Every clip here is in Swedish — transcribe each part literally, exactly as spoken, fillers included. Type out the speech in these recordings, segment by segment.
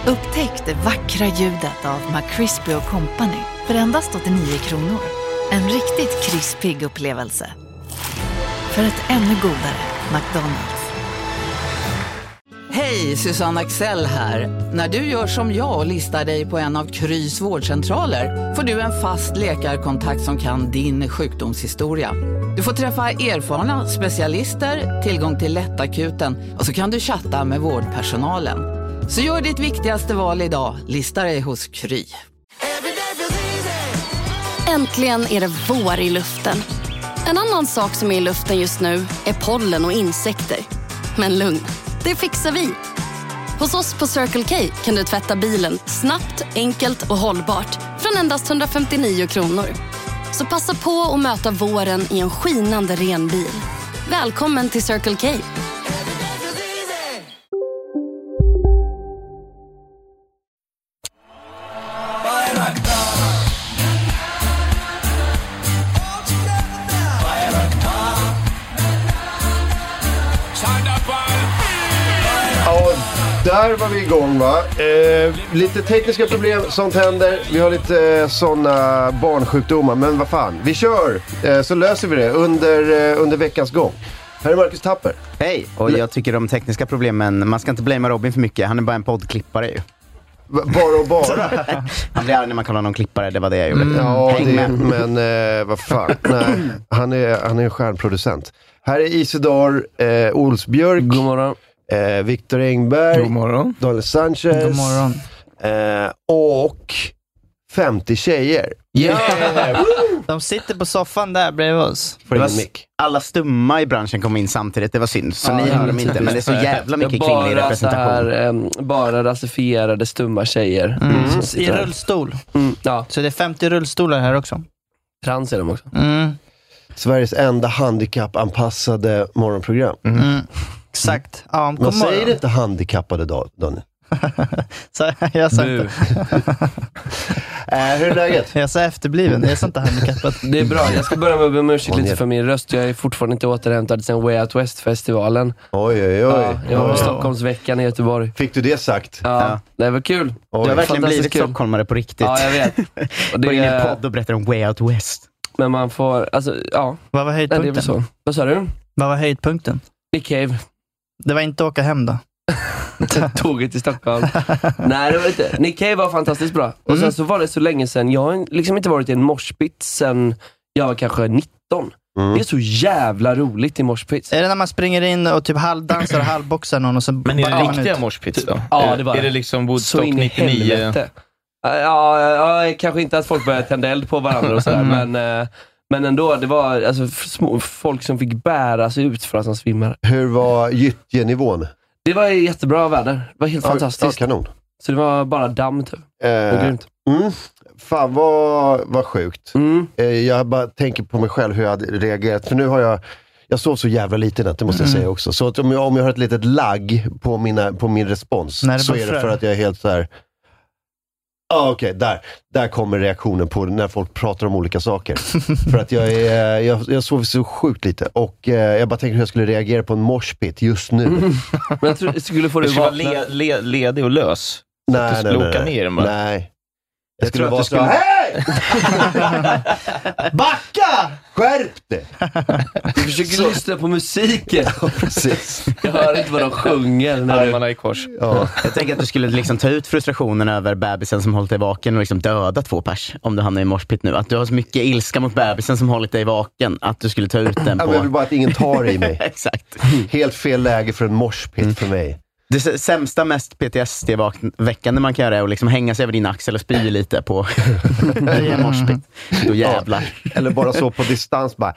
Upptäck det vackra ljudet av McCrispy och Company för endast åttionio kronor. En riktigt krispig upplevelse. För ett ännu godare McDonald's. Hej, Susanne Axel här. När du gör som jag och listar dig på en av Krys vårdcentraler får du en fast läkarkontakt som kan din sjukdomshistoria. Du får träffa erfarna specialister, tillgång till lättakuten och så kan du chatta med vårdpersonalen. Så gör ditt viktigaste val idag, lista dig hos Kry. Äntligen är det vår i luften. En annan sak som är i luften just nu är pollen och insekter. Men lugn, det fixar vi. Hos oss på Circle K kan du tvätta bilen snabbt, enkelt och hållbart från endast hundrafemtionio kronor. Så passa på att möta våren i en skinande ren bil. Välkommen till Circle K. Där var vi igång, va? Eh, lite tekniska problem, sånt händer. Vi har lite eh, såna barnsjukdomar. Men vad fan, vi kör. Eh, så löser vi det under, eh, under veckans gång. Här är Marcus Tapper. Hej, och jag tycker de tekniska problemen, man ska inte blamea Robin för mycket. Han är bara en poddklippare ju. Bara och bara. Han blir arg när man kollar någon klippare, det var det jag gjorde. Mm. Ja, det, men eh, vad fan. Nej, han är, han är en stjärnproducent. Här är Isidor eh, Olsbjörk. God morgon. Eh, Victor Engberg. God morgon. Daniel Sanchez. God morgon. Eh, och femtio tjejer. Yeah. De sitter på soffan där bredvid oss. Det var alla stumma i branschen kom in samtidigt, det var synd. Så ja, ni hör dem inte, men det är så jävla mycket kvinnlig representation. Här, um, bara rasifierade stumma tjejer. Mm. Mm. I rullstol. Mm. Ja. Så det är femtio rullstolar här också. Trans är de också. Mm. Sveriges enda handikappanpassade morgonprogram. Mm. Mm. Exakt. Ja, man säger det inte handikappade dag, Daniel. Så, jag sa inte. äh, hur är läget? Jag sa efterbliven, jag sa inte handikappad. Det är bra, jag ska börja med att be om ursäkt lite för min röst. Jag är fortfarande inte återhämtad sen Way Out West-festivalen. Oj, oj, oj. Ja, jag var på Stockholmsveckan i Göteborg. Fick du det sagt? Ja, ja. Det var kul. Oj. Du har verkligen blivit kul. Stockholmare på riktigt. Ja, jag vet. Och det är en podd och berättar om Way Out West. Men man får, alltså, ja. Vad var höjdpunkten? Nej, det är så. Vad sa du? Vad var höjdpunkten? Nick Cave. Det var inte åka hem då? Tåget till Stockholm. Nej, det var inte. Nick Cave var fantastiskt bra. Och mm. sen så var det så länge sedan. Jag har liksom inte varit i en moshpit sen jag var kanske nitton. Mm. Det är så jävla roligt i moshpits. Är det när man springer in och typ halvdansar och halvboxar någon och så... Men är det riktiga moshpits då? Ja, det var det. Är det liksom Woodstock nittionio? Ja, ja, ja, kanske inte att folk började tända eld på varandra och sådär, mm. men... Men ändå, det var alltså, små, folk som fick bära sig ut för att de svimmade. Hur var gyttjenivån? Det var jättebra väder. Det var helt ja, fantastiskt. Ja, kanon. Så det var bara damm typ. Eh, mm. Fan, vad, vad sjukt. Mm. Eh, jag bara tänker på mig själv hur jag hade reagerat. För nu har jag... Jag sov så jävla lite natt, det måste jag mm. säga också. Så att om jag, om jag har ett litet lagg på, mina, på min respons Nej, så är det för att jag är helt så här... Ah, okej, okay, där, där kommer reaktionen på när folk pratar om olika saker. För att jag, är, jag, jag sover så sjukt lite. Och eh, jag bara tänkte hur jag skulle reagera på en moshpit just nu. Mm. Men jag tror, skulle få det vara le, le, ledig och lös. Nej, så nej, nej. Ner ner bara. Nej. Jag, jag skulle vara så här, hej! Backa! Skärp dig! Du försöker så. lyssna på musiken. Ja, precis. Jag hör inte vad de sjunger när armarna är i kors. Ja. Jag tänker att du skulle liksom ta ut frustrationen över bebisen som hållit dig vaken och liksom döda två pers om du hamnar i morspit nu. Att du har så mycket ilska mot bebisen som hållit dig vaken att du skulle ta ut den på... Jag vill bara att ingen tar i mig. Exakt. Helt fel läge för en morspit mm. för mig. Det sämsta, mest P T S D-väckande man kan göra är att liksom hänga sig över din axel och spy lite på i en morspit. Då jävlar. Ja. Eller bara så på distans bara...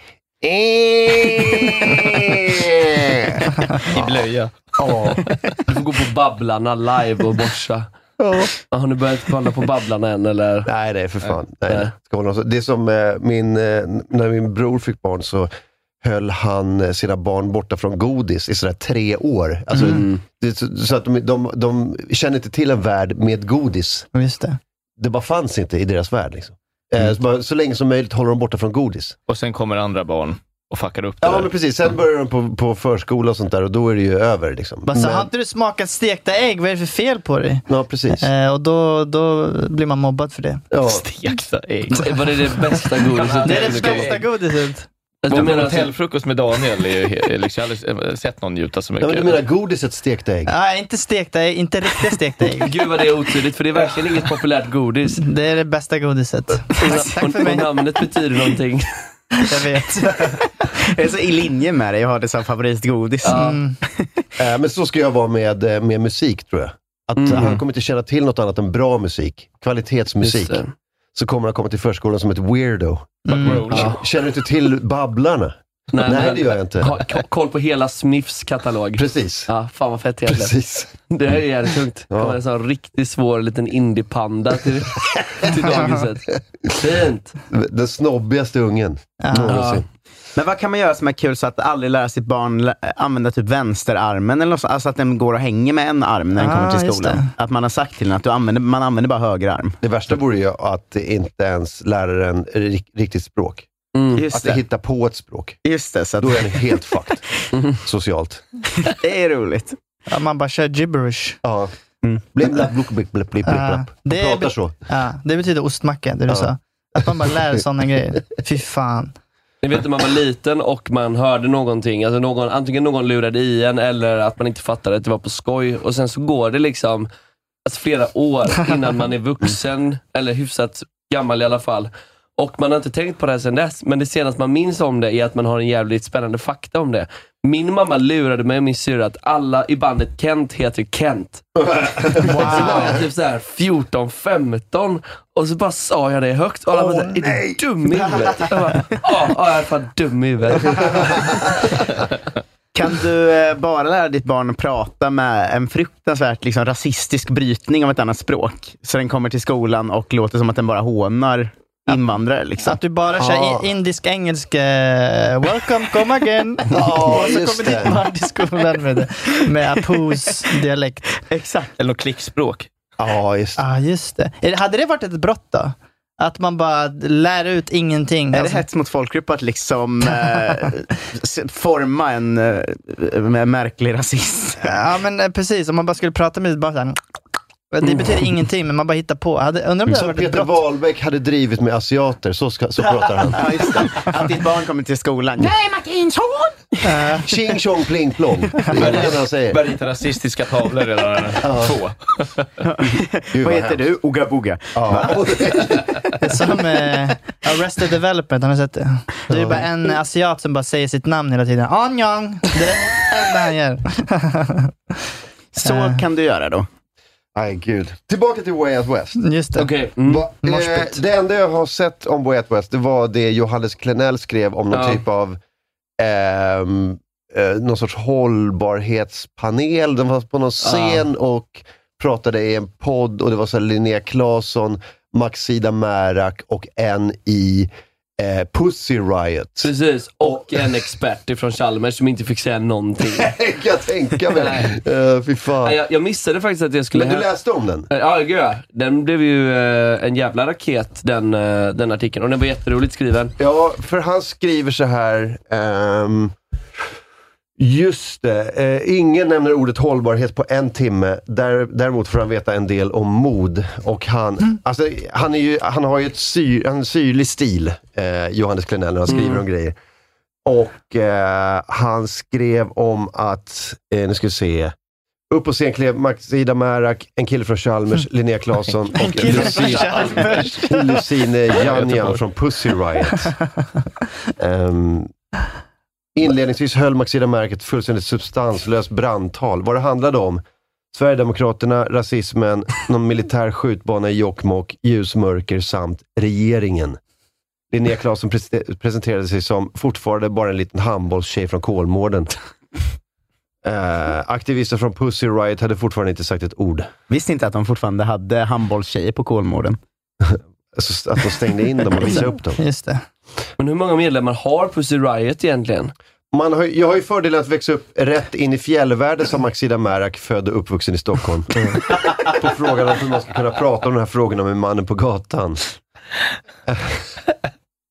I blöja. Ja. Du får gå på Babblarna live och borsa. Ja. Har ni börjat kolla på Babblarna än? Eller? Nej, nej, för fan. Nej. Nej. Ska vara något. Det är som eh, min, eh, när min bror fick barn så höll han sina barn borta från godis i sådär tre år. Alltså, mm. det, så att de, de, de känner inte till en värld med godis. Just det. Det bara fanns inte i deras värld. Liksom. Mm. Eh, så, bara, så länge som möjligt håller de borta från godis. Och sen kommer andra barn och fuckar upp det. Ja, där. men precis. Sen börjar de på, på förskola och sånt där och då är det ju över liksom. Bara så, Men- har inte du smakat stekta ägg? Vad är det för fel på dig? Ja, precis. Eh, och då, då blir man mobbad för det. Ja. Stekta ägg. Var det det bästa godiset? Det är det bästa godiset. Alltså, Du du menar menar alltså, hotellfrukost med Daniel är ju he- liksom, jag har aldrig sett någon njuta så Ja, mycket. men du menar godiset stekta ägg? Nej, inte stekta ägg, inte riktiga stekta ägg. gud vad det är otydligt, för det är verkligen inget populärt godis. Det är det bästa godiset. Tack, tack Och, för mig. och namnet betyder någonting. Jag vet. Jag är så i linje med det, jag har det som favoritgodis. Ja. Mm. Eh, men så ska jag vara med, eh, med musik, tror jag. Att Mm. han kommer inte känna till något annat än bra musik. Kvalitetsmusik. Just det. Så kommer han komma till förskolan som ett weirdo. Mm. Ja. Känner du inte till Babblarna? Nej, men- det gör jag inte. Ha, k- koll på hela Smiths katalog. Precis. Ja, fan vad fett egentligen. Precis. Det här är jävligt tungt. Det Ja. kommer en sån riktigt svår liten indie-panda till, till dagiset. Fint. Den snobbigaste ungen. Ja. någonsin. Men vad kan man göra som är kul så att aldrig lära sitt barn lä- använda typ vänsterarmen eller något, så- alltså att den går och hänger med en arm när den Ah, kommer till just skolan. det. Att man har sagt till den att du använder, man använder bara höger arm. Det värsta vore ju att inte ens lära den ri- riktigt språk. Mm. Just Att det. hitta på ett språk. Just det, så att Då är den helt fucked. Socialt. det är roligt. Ja, man bara kör gibberish. Ja. Mm. Blip, blip, blip, blip, blip, blip, Ja, blip. det är- Pratar så. Ja, det betyder ostmacka, det du Ja. sa. Att man bara lär sådana grejer. Fy fan. Ni vet när man var liten och man hörde någonting, alltså någon, antingen någon lurade i en eller att man inte fattade att det var på skoj, och sen så går det liksom alltså flera år innan man är vuxen eller hyfsat gammal i alla fall, och man har inte tänkt på det här sedan dess, men det senaste man minns om det är att man har en jävligt spännande fakta om det. Min mamma lurade mig och min syrra att alla i bandet Kent heter Kent. Wow. Så var jag typ såhär fjorton femton och så bara sa jag det högt och alla bara, är du dum i huvudet? Jag bara, ja, ja, jag är fan dum i huvudet. Kan du eh, bara lära ditt barn att prata med en fruktansvärt liksom, rasistisk brytning av ett annat språk? Så den kommer till skolan och låter som att den bara hånar invandrare. Liksom. Att du bara kör Ah. i- indisk-engelsk eh, welcome, come again. Ja, och så just kommer ditt det. barn till skolan med, det, med Apus dialekt. Exakt. Eller något klickspråk. Ja, just det. Ja, ah, just det. Är det- Hade det varit ett brott då? Att man bara lär ut ingenting? Är Alltså, det hets mot folkgrupp att liksom eh, s- forma en eh, märklig rasism? ja, men eh, precis. Om man bara skulle prata med bara så här, det betyder ingenting, men man bara hittar på. Hade, undrar om det hade Som varit ett Peter brott. Wahlbeck hade drivit med asiater, så, ska, så pratar han. Ja, just det. Att ditt barn kommer till skolan. Nej, Martinsson! Tjing tjong pling plong. Det är det han säger. Börjar rita rasistiska tavlor redan två. Gud, Vad heter hemskt. du? Oga Boga. Ja. Det är som eh, Arrested Development, har ni sett det? Det är bara en asiat som bara säger sitt namn hela tiden. Anjong! Det är det enda han gör. Så kan du göra då. Nej, gud. Tillbaka till Way Out West. Just det. Okej. Mm. Va, eh, Moshpit. det enda jag har sett om Way Out West, det var det Johannes Klenell skrev om någon Ja. typ av ehm, eh, någon sorts hållbarhetspanel. De var på någon scen och pratade i en podd och det var så här Linnea Claesson, Maxida Märak och en i eh, Pussy Riot. Precis, och en expert ifrån Chalmers som inte fick säga någonting. Kan jag tänka mig. Uh, fy fan. Nej, jag, jag missade faktiskt att jag skulle... Men du läste om den? Ja, gud ja. Den blev ju eh, en jävla raket, den, eh, den artikeln. Och den var jätteroligt skriven. Ja, för han skriver så här. ehm, just det, eh, ingen nämner ordet hållbarhet på en timme. Där, däremot får han veta en del om mod. Och han, Mm. alltså, han, är ju, han har ju ett syr, en syrlig stil, eh, Johannes Klenell, när han skriver Mm. om grejer. Och eh, han skrev om att, eh, nu ska vi se, upp på scen klev Maxida Märak, en kille från Chalmers, Linnea Claesson och kille från Lucine, Lucine Janjan från Pussy Riot. Um, inledningsvis höll Maxida Märak ett fullständigt substanslöst brandtal. Vad det handlade om: Sverigedemokraterna, rasismen, någon militär skjutbana i Jokkmokk, ljusmörker samt regeringen. Linnea Claesson pre- presenterade sig som fortfarande bara en liten handbollstjej från Kolmården. Uh, aktivister från Pussy Riot hade fortfarande inte sagt ett ord. Visste inte att de fortfarande hade handbollstjejer på Kolmården. Alltså, att de stängde in dem och visade upp dem. Just det. Men hur många medlemmar har Pussy Riot egentligen? Man har, jag har ju fördelen att växa upp rätt in i fjällvärlden som Maxida Märak, född och uppvuxen i Stockholm. På frågan om hur man ska kunna prata om de här frågorna med mannen på gatan.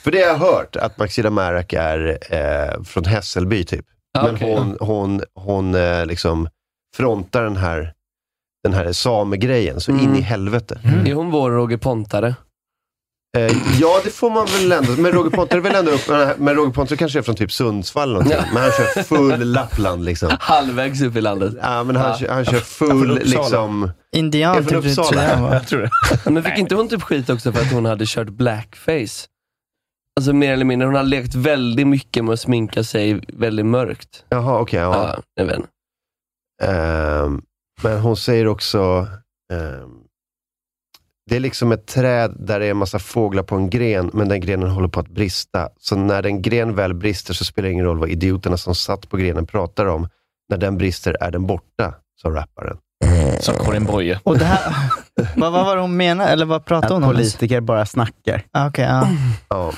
För det har jag hört, att Maxida Märak är eh, från Hässelby typ. Ah, Men okay, hon, ja. hon, hon eh, liksom frontar den här den här samegrejen, så mm. in i helvete. Mm. Är hon vår Roger Pontare? Eh, ja, det får man väl ändå. Men Roger Pontare väl ändå upp. Men Roger Pontare kanske är från typ Sundsvall eller någonting. Men han kör full Lappland liksom. Halvvägs upp i landet. Ja, men han, ja. han kör full liksom... Indian typ Uppsala. Jag tror det. Men fick inte hon typ skit också för att hon hade kört blackface? Alltså mer eller mindre. Hon hade lekt väldigt mycket med att sminka sig väldigt mörkt. Jaha, okej. Okay, ja. ja, jag vet inte. Um, men hon säger också... Um, det är liksom ett träd där det är en massa fåglar på en gren, men den grenen håller på att brista. Så när den gren väl brister så spelar det ingen roll vad idioterna som satt på grenen pratar om. När den brister är den borta, sa rapparen. Som Karin Boye. Och det här, vad, vad var det hon menade? Eller vad pratade hon om? Politiker bara snackar. Ah, okej, okay, ja.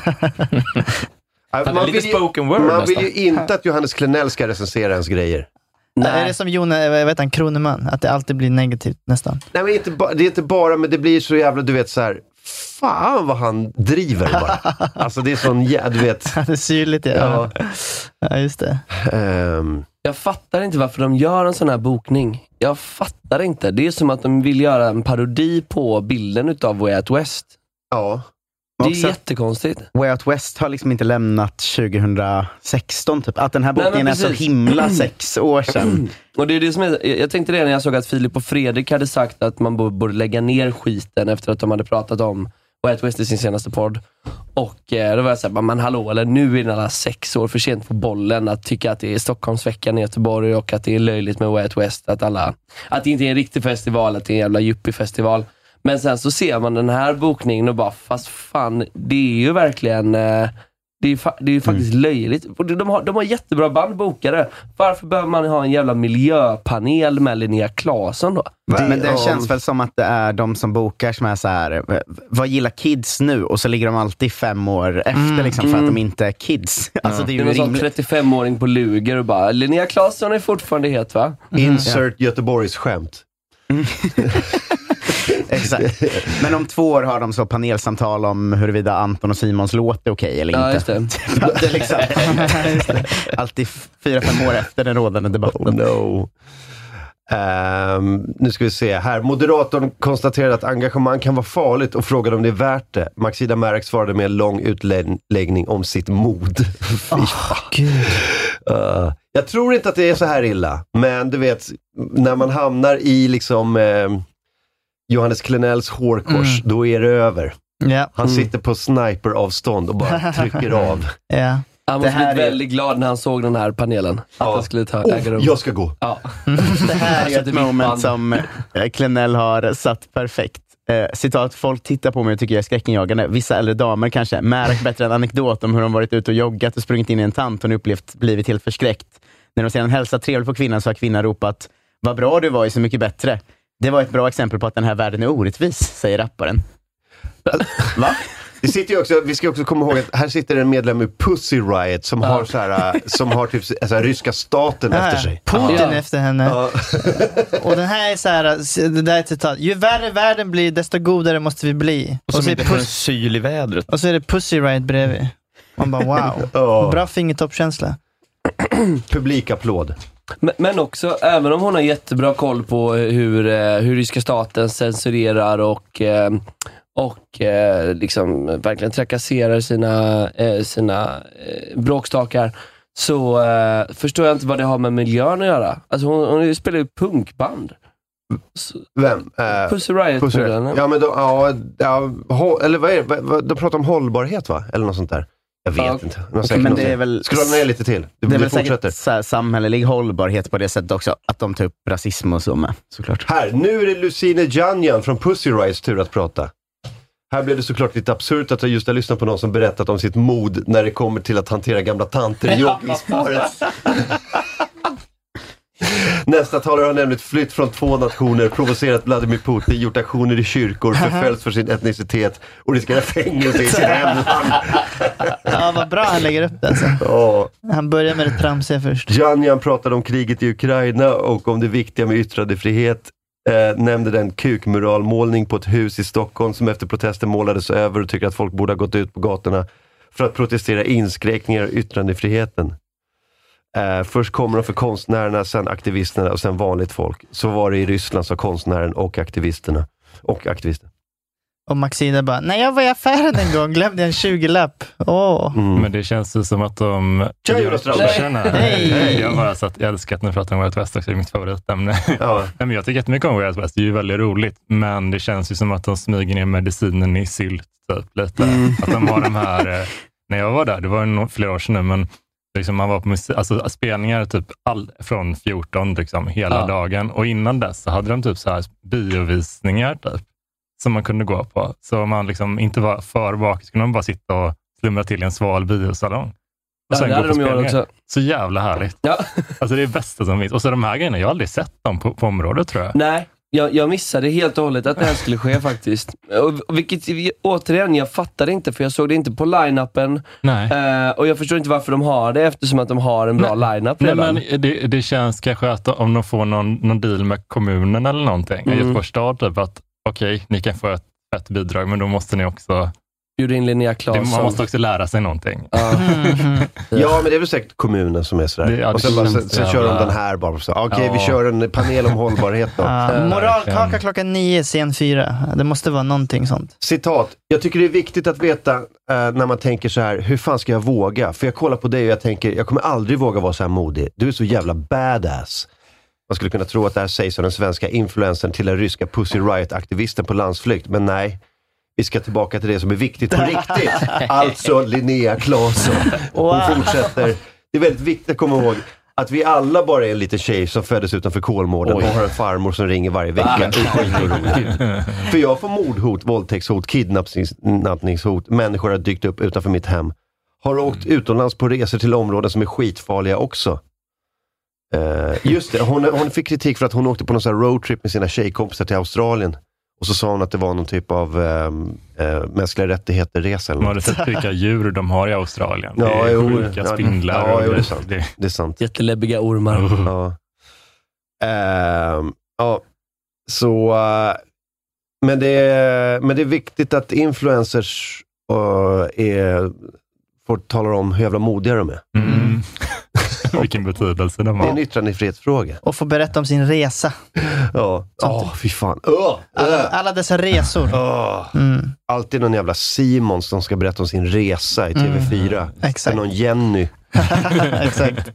ja. Man, vill ju, man vill ju inte att Johannes Klenell ska recensera ens grejer. Nej. Är det som Jon, jag vet han, Kroneman, att det alltid blir negativt nästan? Nej, men inte ba- det är inte bara, men det blir så jävla, du vet så här, fan vad han driver bara. Alltså det är sån jävla, du vet. Det är syrligt, ja. Ja, ja just det. Um. Jag fattar inte varför de gör en sån här bokning. Jag fattar inte. Det är som att de vill göra en parodi på bilden utav Way Out West. Ja. Det är också jättekonstigt. Way Out West har liksom inte lämnat tjugohundrasexton typ. Att den här boken Nej, är så himla sex år sedan. Och det är det som är, jag tänkte det när jag såg att Filip och Fredrik hade sagt att man borde lägga ner skiten efter att de hade pratat om Way Out West i sin senaste podd. Och eh, då var jag såhär, men hallå, eller nu är det alla sex år för sent på bollen att tycka att det är Stockholmsveckan i Göteborg och att det är löjligt med Way Out West. Att, alla, att det inte är en riktig festival, att det är en jävla yuppie-festival. Men sen så ser man den här bokningen och bara, fast fan, det är ju verkligen, det är ju, fa- det är ju faktiskt mm. löjligt. De har, de har jättebra bandbokare. Varför behöver man ha en jävla miljöpanel med Linnea Claesson då? Det, men det um... känns väl som att det är de som bokar som är så här, vad gillar kids nu? Och så ligger de alltid fem år efter mm. liksom, för mm. att de inte är kids. Alltså, ja. det är ju det är rimligt. trettiofem-åring på Luger och bara, Linnea Claesson är fortfarande het, va? Mm. Insert ja. Göteborgs skämt. Mm. Exakt. Men om två år har de så panelsamtal om huruvida Anton och Simons låt är okej okay eller ja, inte. Just det. det är liksom, just det. Alltid fyra, fem år efter den rådande debatten. Oh, no. Um, nu ska vi se här. Moderatorn konstaterade att engagemang kan vara farligt och frågade om det är värt det. Maxida Märak svarade med en lång utläggning om sitt mod. Oh, Gud. Uh, jag tror inte att det är så här illa, men du vet, när man hamnar i liksom eh, Johannes Klenells hårkors, mm. då är det över. Yeah. Han mm. sitter på sniperavstånd och bara trycker av. Yeah. Han var är... väldigt glad när han såg den här panelen. Att ja. han skulle ta äga rum. Oh, jag ska gå. Ja. Det här är ett moment som Klenell har satt perfekt. Eh, citat, folk tittar på mig och tycker jag är skräckenjagande. Vissa äldre damer kanske. Märk bättre en anekdot om hur de varit ute och joggat och sprungit in i en tant och upplevt blivit helt förskräckt. När de ser en hälsa trevlig på kvinnan så har kvinnan ropat, vad bra du var, är så mycket bättre. Det var ett bra exempel på att den här världen är orättvis, säger rapparen. Va? Det sitter ju också, vi ska också komma ihåg att här sitter en medlem i Pussy Riot som ja. har så här, som har typ så här, ryska staten ja, efter sig. Putin ja. efter henne. Ja. Och den här är så här, det där är ett citat. Ju värre världen blir, desto godare måste vi bli. Och, och så är det puss- syl i vädret. Och så är det Pussy Riot bredvid. Man bara wow. Oh. Bra fingertoppkänsla. Publikapplåd. Men, men också, även om hon har jättebra koll på hur, hur ryska staten censurerar och och eh, liksom verkligen trakasserar sina, eh, sina eh, bråkstakar, så eh, förstår jag inte vad det har med miljön att göra. Alltså hon, hon spelar ju punkband. Så, Vem? Uh, Pussy Riot. Pussy Riot. Ja, men då, ja, ja, ho, eller vad är det? De pratar om hållbarhet, va? Eller något sånt där. Jag vet ja, inte. Okay, men det är väl, scrolla ner lite till. Det, det är väl säkert så här, samhällelig hållbarhet på det sättet också. Att de tar upp rasism och så med, såklart. Här, nu är det Lucine Janjan från Pussy Riots tur att prata. Här blev det såklart lite absurt att jag just har lyssnat på någon som berättat om sitt mod när det kommer till att hantera gamla tanter i joggingspåret. Nästa talare har nämligen flytt från två nationer, provocerat Vladimir Putin, gjort aktioner i kyrkor, förföljts för sin etnicitet och riskerar fängelse i sin hemland. Ja, vad bra han lägger upp det alltså. Ja. Han börjar med det tramsiga först. Janjan pratade om kriget i Ukraina och om det viktiga med yttrandefrihet. Eh, nämnde den kukmuralmålning på ett hus i Stockholm som efter protester målades över och tycker att folk borde ha gått ut på gatorna. för att protestera inskränkningar och yttrandefriheten. Uh, först kommer de för konstnärerna, sen aktivisterna och sen vanligt folk. Så var det i Ryssland, så konstnären och aktivisterna. Och aktivisterna. Och Maxine bara, när jag var i affären en gång glömde jag en tjugo-lapp. Åh. Mm. Men det känns ju som att de... Tja, jag, hey. jag bara så att jag älskar att ni pratar om Way Out West också, det är mitt favoritämne. Ja. Men jag tycker jättemycket om Way Out West, det är ju väldigt roligt. Men det känns ju som att de smyger ner medicinen i sylt typ, lite. Mm. Att de har de här... När jag var där, det var nog flera år sedan nu, men liksom man var på musik, alltså spelningar typ all, från fjorton liksom, hela ja. dagen. Och innan dess så hade de typ så här biovisningar typ. Som man kunde gå på. Så om man liksom inte var för bak så kunde man bara sitta och slumra till i en sval biosalong. Och ja, sen gå på spelningar. Också. Så jävla härligt. Ja. Alltså det är det bästa som finns. Och så de här grejerna, jag har aldrig sett dem på, på området tror jag. Nej, jag, jag missade helt och hållet att det här skulle ske faktiskt. Och, vilket återigen, jag fattade inte för jag såg det inte på line-upen. Nej. Uh, och jag förstår inte varför de har det eftersom att de har en bra nej, line-up nej, men det, det känns kanske att om de får någon, någon deal med kommunen eller någonting. Mm. Göteborgs stad typ att okej, okay, ni kan få ett, ett bidrag, men då måste ni också... Bjuda in Linnea Claesson. Man måste också lära sig någonting. Mm. Ja, men det är väl säkert kommunen som är sådär. Det, ja, och sen, bara, sen, sen kör de den här bara. Okej, okay, ja. vi kör en panel om hållbarhet då. Uh, moralkaka klockan nio, scen fyra. Det måste vara någonting sånt. Citat. Jag tycker det är viktigt att veta uh, när man tänker så här, hur fan ska jag våga? För jag kollar på dig och jag tänker, jag kommer aldrig våga vara så här modig. Du är så jävla badass. Man skulle kunna tro att det här sägs av den svenska influensen till den ryska Pussy Riot-aktivisten på landsflykt. Men nej, vi ska tillbaka till det som är viktigt på riktigt. Alltså Linnea Claesson. Hon fortsätter. Det är väldigt viktigt att komma ihåg att vi alla bara är en liten tjej som föddes utanför Kolmården och har en farmor som ringer varje vecka. För jag får mordhot, våldtäktshot, kidnappningshot. Människor har dykt upp utanför mitt hem. Har åkt utomlands på resor till områden som är skitfarliga också. Uh, just det, hon, hon fick kritik för att hon åkte på någon sån här roadtrip med sina tjejkompisar till Australien. Och så sa hon att det var någon typ av um, uh, mänskliga rättigheter-resa. Man hade sett vilka djur de har i Australien. Ja, det är jo, sjuka ja, spindlar. Ja, jo, det är sant. Det, det är sant. Jätteläbbiga ormar. Uh. Ja. Uh, ja, så... Uh, men, det är, men det är viktigt att influencers uh, är, får tala om hur jävla modiga de är. Mm. Vilken betydelse de har. Det är en yttrandefrihetsfråga. Och få berätta om sin resa. Ja. Åh, oh, fy fan. Oh, alla, alla dessa resor. Oh. Mm. Alltid någon jävla Simon som ska berätta om sin resa i T V fyra. Mm. Exakt. Någon Jenny. Exakt.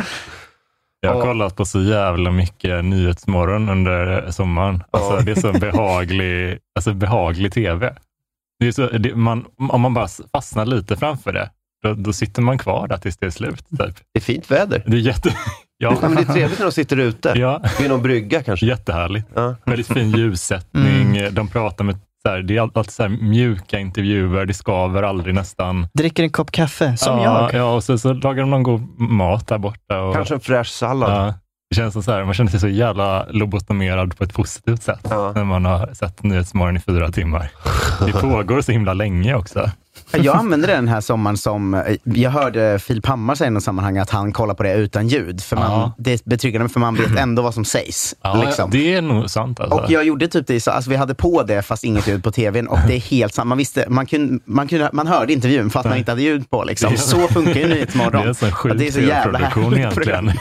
Jag har kollat på så jävla mycket Nyhetsmorgon under sommaren. Alltså, oh. Det är så behaglig, alltså behaglig tv. Det är så, det, man, om man bara fastnar lite framför det, Då, då sitter man kvar där tills det är slut. Typ. Det är fint väder. Det är jätte... Ja. Ja, men det är trevligt när de sitter ute. Ja. Det är någon brygga kanske. Jättehärligt. Ja. Väldigt fin ljussättning. Mm. De pratar med så här, det är alltid så här mjuka intervjuer. Det skaver aldrig nästan. Dricker en kopp kaffe, som ja, jag. Ja, och så, så lagar de någon god mat där borta. Och, kanske en fräsch sallad. Ja. Det känns som så här, man känner sig så jävla lobotomerad på ett positivt sätt. Ja. När man har sett Nyhetsmorgon i fyra timmar. Det pågår så himla länge också. Jag använder den här sommaren som... Jag hörde Filip Hammar säga i något sammanhang att han kollar på det utan ljud. För man, ja. Det är betryggande, för man vet ändå vad som sägs. Ja, liksom. Det är nog sant. Alltså. Och jag gjorde typ det, så, alltså, vi hade på det fast inget ljud på tvn. Och det är helt sant. Man visste, man, kunde, man, kunde, man hörde intervjun fast man inte hade ljud på. Liksom. Så funkar ju Nyhetsmorgon. Det är en sån sjuk ja, tv-produktion egentligen.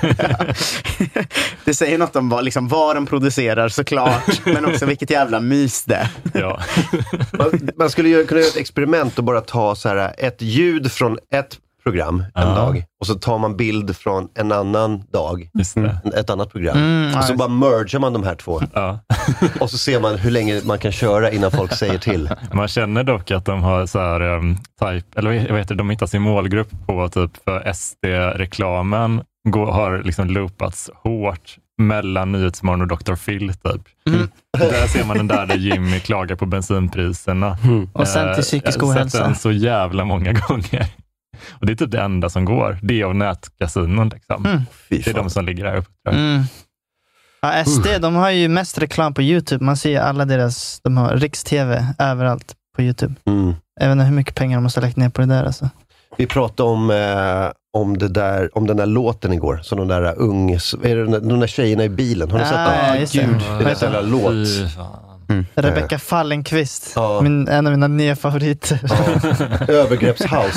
Det säger något om vad, liksom, vad de producerar såklart. Men också vilket jävla mys det. Ja. man, man skulle ju kunna göra ett experiment och bara ta så här, ett ljud från ett program en ja. dag och så tar man bild från en annan dag, ett annat program mm, och så bara mergar man de här två ja. och så ser man hur länge man kan köra innan folk säger till. Man känner dock att de har så här um, type, eller vad heter det, de hittar sin målgrupp på typ för S D-reklamen går, har liksom loopats hårt mellan Nyhetsmorgon och doktor Phil typ. Mm. Där ser man den där där Jimmy klagar på bensinpriserna. Mm. Och sen till psykisk ohälsa. Den så jävla många gånger. Och det är typ det enda som går. Det är av nätkasinon liksom. Mm. Det är de som ligger här uppe. Mm. Ja, S D, uh. de har ju mest reklam på YouTube. Man ser alla deras, de har Riks-tv överallt på YouTube. Mm. Jag vet inte hur mycket pengar de måste lägga ner på det där alltså. Vi pratade om, eh, om, det där, om den där låten igår. Så de där ungs... Är det de där tjejerna i bilen? Har du ah, sett den? Gud, det är en sån där låt. Mm. Rebecca Fallenkvist. Ja. Min, en av mina nya favoriter. Ja. Övergreppshouse.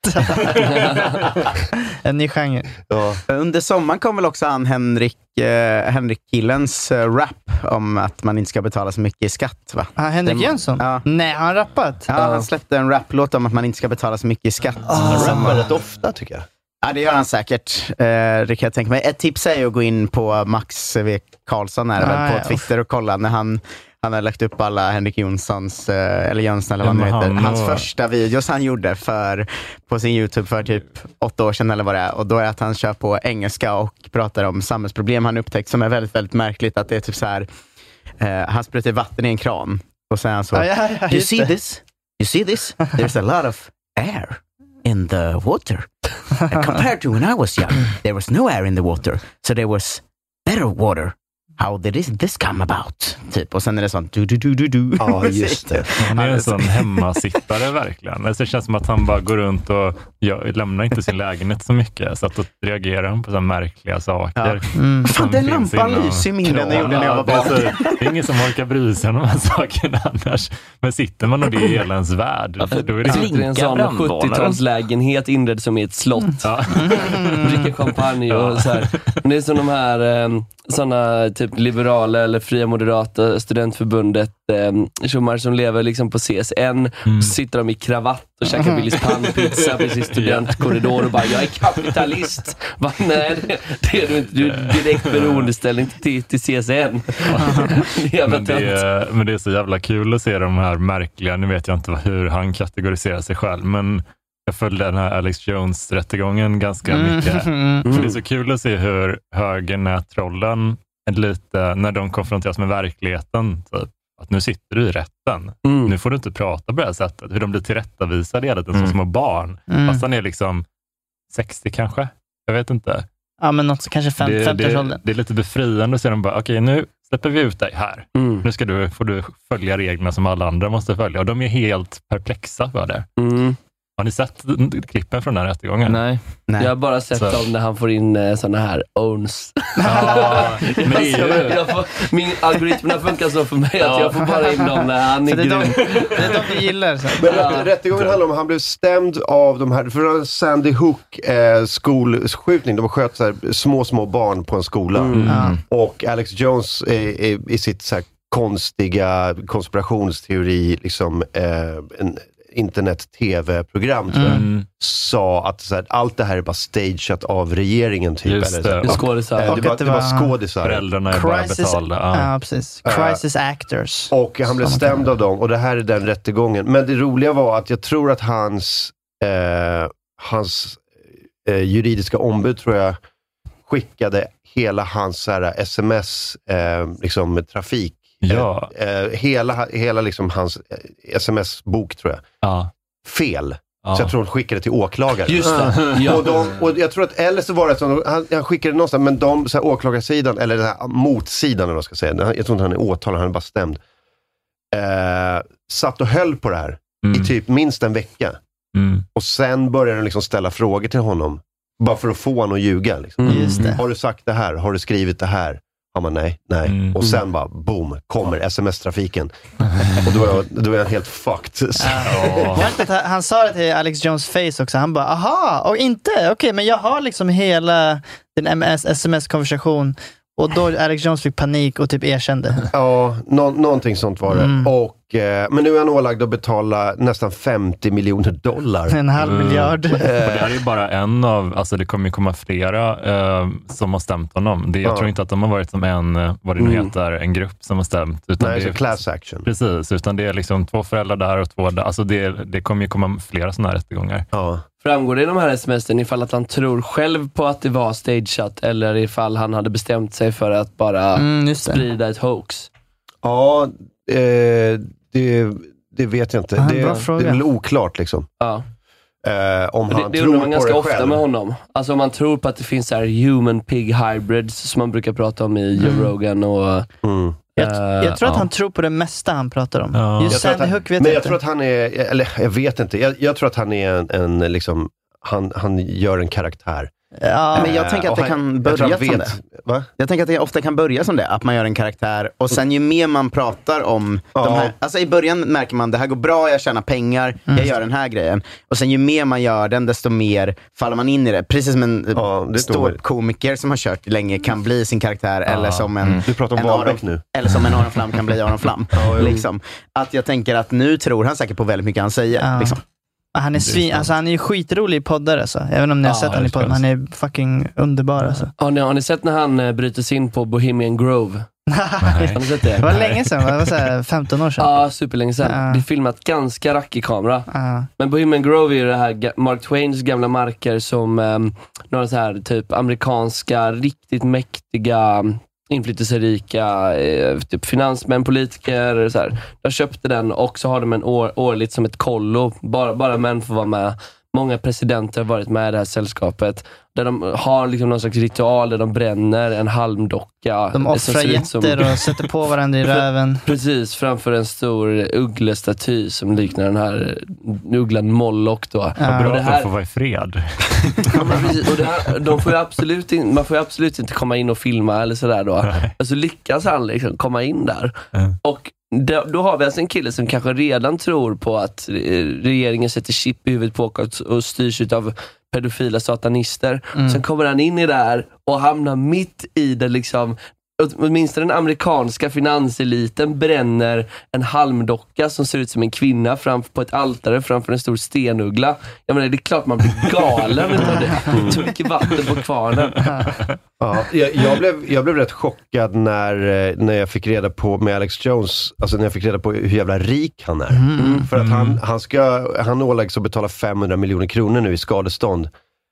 En ny genre. Ja. Under sommaren kom väl också an Henrik, eh, Henrik Killens eh, rap om att man inte ska betala så mycket i skatt, va? Ah, Henrik Den, Jönsson? Ja. Nej, har han rappat? Ja, han släppte en raplåt om att man inte ska betala så mycket i skatt. Ah, han rappar rätt ofta, tycker jag. Ja, det gör han säkert. Eh, det kan jag tänka mig. Ett tips är ju att gå in på Max V. Karlsson är det Ah, väl, på ja, Twitter och kolla när han Han har lagt upp alla Henrik Jonssons, eh, eller Jönsson eller vad Ja, det heter, han hans och... första videos han gjorde för, på sin YouTube för typ åtta år sedan eller vad det är. Och då är att han kör på engelska och pratar om samhällsproblem han upptäckt som är väldigt, väldigt märkligt. Att det är typ så här, eh, han sprutar vatten i en kran och så är han så, ah, ja, ja, you see det. this? You see this? There's a lot of air in the water. And compared to when I was young, there was no air in the water. So there was better water. How did this, this come about? Typ. Och sen är det sånt du du du du du. Ja, just det. Han är en sån hemmasittare verkligen. Alltså, det känns som att han bara går runt och jag, lämnar inte sin lägenhet så mycket. Så att då reagerar han på så märkliga saker. Ja. Mm. Fan, den lampan lyser mindre än den gjorde när jag var barn. Det, det är ingen som orkar bry sig om de här sakerna annars. Men sitter man och det är hela ens värld. Ja, då är det sitter i en sån sjuttiotalslägenhet inredd som i ett slott. Ja. Dricker champagne och så här. Men det är som de här um, såna typ liberala eller fria moderata studentförbundet eh, tjommar som lever liksom på C S N. Mm. Så sitter de i kravatt och käkar Billys pannpizza på sin studentkorridor och bara, jag är kapitalist. Va, nej, det, det är du inte. Du är direkt beroendeställning till, till C S N. det men, det är, men det är så jävla kul att se de här märkliga, nu vet jag inte hur han kategoriserar sig själv, men jag följde den här Alex Jones-rättegången ganska mycket. Mm. För det är så kul att se hur högern är trollen lite när de konfronteras med verkligheten. Typ. Att nu sitter du i rätten. Mm. Nu får du inte prata på det här sättet. Hur de blir tillrättavisade hela tiden mm. som små barn. Mm. Fast han är liksom sextio kanske. Jag vet inte. Ja, men något kanske femtio-årsåldern. Det, det, det är lite befriande att se dem bara, okej, okay, nu släpper vi ut dig här. Mm. Nu ska du, får du följa reglerna som alla andra måste följa. Och de är helt perplexa för det. Mm. Har ni sett klippen från den här rättegången? Nej. Nej. Jag har bara sett så. Dem när han får in eh, såna här owns. Ja, men det är ju... jag får, min algoritmerna funkar så för mig ja. Att jag får bara in dem när han är, är grym. De, det är de du gillar. Så. Men ja. Rättegången handlar om att han blev stämd av de här, för Sandy Hook eh, skolskjutning. De sköt så här, små, små barn på en skola. Mm. Mm. Och Alex Jones eh, eh, i sitt så här, konstiga konspirationsteori liksom eh, en internet-tv-program tror jag, mm. sa att så här, allt det här är bara stageat av regeringen typ. Just eller, det. Så, skådisar. Äh, det, var, det var skådisar. Föräldrarna är bara betalda. Ja, ja precis. Crisis uh, actors. Och han blev stämd av dem och det här är den rättegången. Men det roliga var att jag tror att hans eh, hans eh, juridiska ombud tror jag skickade hela hans så här, sms eh, liksom trafik. Ja. Eh, hela hela liksom hans eh, sms-bok tror jag. Ja. Fel. Ja. Så jag tror hon skickade till åklagare. Just det. Ja. Och, de, och jag tror att, eller så var det så han, han skickade någonstans, men de, så här, åklagarsidan, eller den här motsidan, eller vad ska säga, jag tror inte han är åtalad, han är bara stämd. Eh, satt och höll på det här mm. i typ minst en vecka. Mm. Och sen började de liksom ställa frågor till honom. Bara för att få honom att ljuga. Liksom. Mm. Just det. Har du sagt det här? Har du skrivit det här? Ja, man, nej, nej. Mm. Och sen bara, boom, kommer sms-trafiken. Och då är, jag, då är jag helt fucked. Oh. Han sa det till Alex Jones face också. Han bara, aha, och inte, okej, okay, men jag har liksom hela din sms-konversation. Och då Alex Jones fick panik och typ erkände. Ja, no- någonting sånt var det. Mm. Och, eh, men nu är han ålagd att betala nästan femtio miljoner dollar. En halv mm. miljard. Och det här är ju bara en av, alltså det kommer ju komma flera eh, som har stämt honom. Det, jag ja. tror inte att de har varit som en, vad det nu mm. heter, en grupp som har stämt. Utan Nej, det är class action. Precis, utan det är liksom två föräldrar där och två där. Alltså det, det kommer ju komma flera sådana här rättegångar. Ja. Framgår det i de här sms'en ifall att han tror själv på att det var stageat eller ifall han hade bestämt sig för att bara mm, sprida ett hoax? Ja, eh, det, det vet jag inte. Ah, det, det är väl oklart liksom. Ja. Eh, om det, han det tror man på ganska det ofta själv. med honom. Alltså om man tror på att det finns så här human pig hybrids som man brukar prata om i Joe mm. Rogan och... Mm. Jag, jag tror att ja. han tror på det mesta han pratar om. Ja. Just Sandy Hook vet men jag jag inte. tror att han är, eller jag vet inte. Jag, jag tror att han är en, en liksom, han, han gör en karaktär. Ja. Men jag tänker att det kan börja som det. Va? Jag tänker att det ofta kan börja som det, att man gör en karaktär och sen ju mer man pratar om ja. de här, alltså i början märker man det här går bra, jag tjänar pengar, mm. jag gör den här grejen. Och sen ju mer man gör den, desto mer faller man in i det. Precis som en ja, stor komiker som har kört länge kan bli sin karaktär, ja. eller som en... Mm. Du pratar om Wahlbeck nu. Eller som en Aron Flam kan bli Aron Flam. ja, liksom. Att jag tänker att nu tror han säkert på väldigt mycket han säger. Ja. Liksom. Han är svin, alltså han är ju skitrolig i poddar alltså. Även om ni har ja, sett honom i podden, han är fucking underbar alltså. Har ni, har ni sett när han uh, bryter sig in på Bohemian Grove? Har ni sett det? Det var länge sedan, det var så här femton år sedan. Ja, superlänge sedan. Uh. Det är filmat ganska rackig kamera. Uh. Men Bohemian Grove är ju det här Mark Twains gamla marker som um, några så här typ amerikanska, riktigt mäktiga, inflytelserika eh, typ finansmän, politiker så här. De köpte den och så har de en år, årligt som ett kollo. Bara, bara män får vara med. Många presidenter har varit med i det här sällskapet. Där de har liksom någon slags ritual där de bränner en halmdocka. De offrar jätter som... och sätter på varandra i röven. Precis, framför en stor ugglestaty som liknar den här ugglan Moloch då. Ja. Bra det här... att de får vara i fred. Ja, men precis. Och det här, de får ju absolut in, man får ju absolut inte komma in och filma eller sådär då. Alltså lyckas han liksom komma in där. Mm. Och då, då har vi alltså en kille som kanske redan tror på att regeringen sätter chip i huvudet på och, och styrs av pedofila satanister. Mm. Sen kommer han in i det här och hamnar mitt i det liksom. Åtminstone den amerikanska finanseliten bränner en halmdocka som ser ut som en kvinna framför, på ett altare framför en stor stenuggla. Jag menar, det är klart man blir galen utav det. Så mycket vatten på kvarnen. Ja, jag, jag, blev, jag blev rätt chockad när, när jag fick reda på med Alex Jones, alltså när jag fick reda på hur jävla rik han är. Mm. För att han, han ska han åläggs att betala femhundra miljoner kronor nu i skadestånd.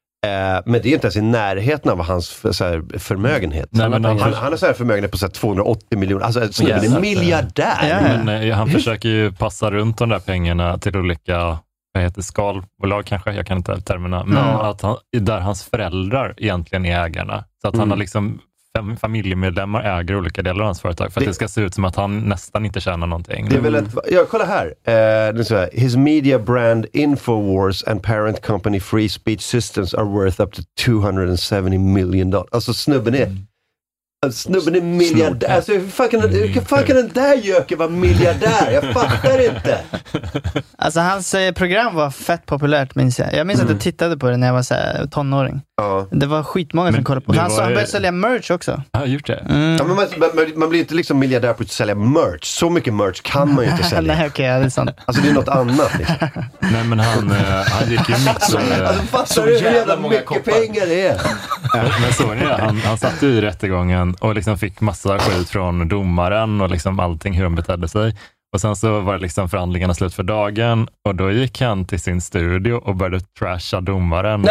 Eh, men det är inte ens i närheten av hans så här, förmögenhet. Nej, men han, han, han har så här förmögenhet på så här, tvåhundraåttio miljoner. Alltså snubben är miljardär. Ja, men, eh, han försöker ju passa runt de där pengarna till olika, vad heter skalbolag kanske, jag kan inte termerna. Men mm. att han, där hans föräldrar egentligen är ägarna. Så att mm. han har liksom fem familjemedlemmar äger olika delar av hans företag för att det, det ska se ut som att han nästan inte tjänar någonting. Det är väl ett, ja, kolla här. Uh, det är så här. His media brand Infowars and parent company Free Speech Systems are worth up to two hundred seventy million dollars. Alltså snubben är mm. snubben är miljardär. Alltså hur fan kan, mm. hur fan kan den där göken vara miljardär? Jag fattar inte. Alltså hans eh, program var fett populärt, minns jag. Jag minns mm. att jag tittade på det när jag var så här, tonåring. Ja. Det var skitmånga men som kollade på. Han, var... han började sälja merch också. Ja, gjort det. Mm. Ja, men man, man, man blir inte liksom miljardär på att sälja merch. Så mycket merch kan man ju inte sälja. Nej, okej, okay, det är sant. Alltså det är något annat liksom. Nej, men han, han gick ju mycket så... Alltså fattar du hur jävla mycket koppar. Pengar det är? Men, men så är det. Han, han satt i rättegången och liksom fick massa skit från domaren och liksom allting hur de betedde sig. Och sen så var det liksom förhandlingarna slut för dagen och då gick han till sin studio och började trasha domaren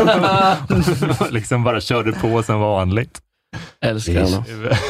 och, och liksom bara körde på som vanligt. Älskar honom.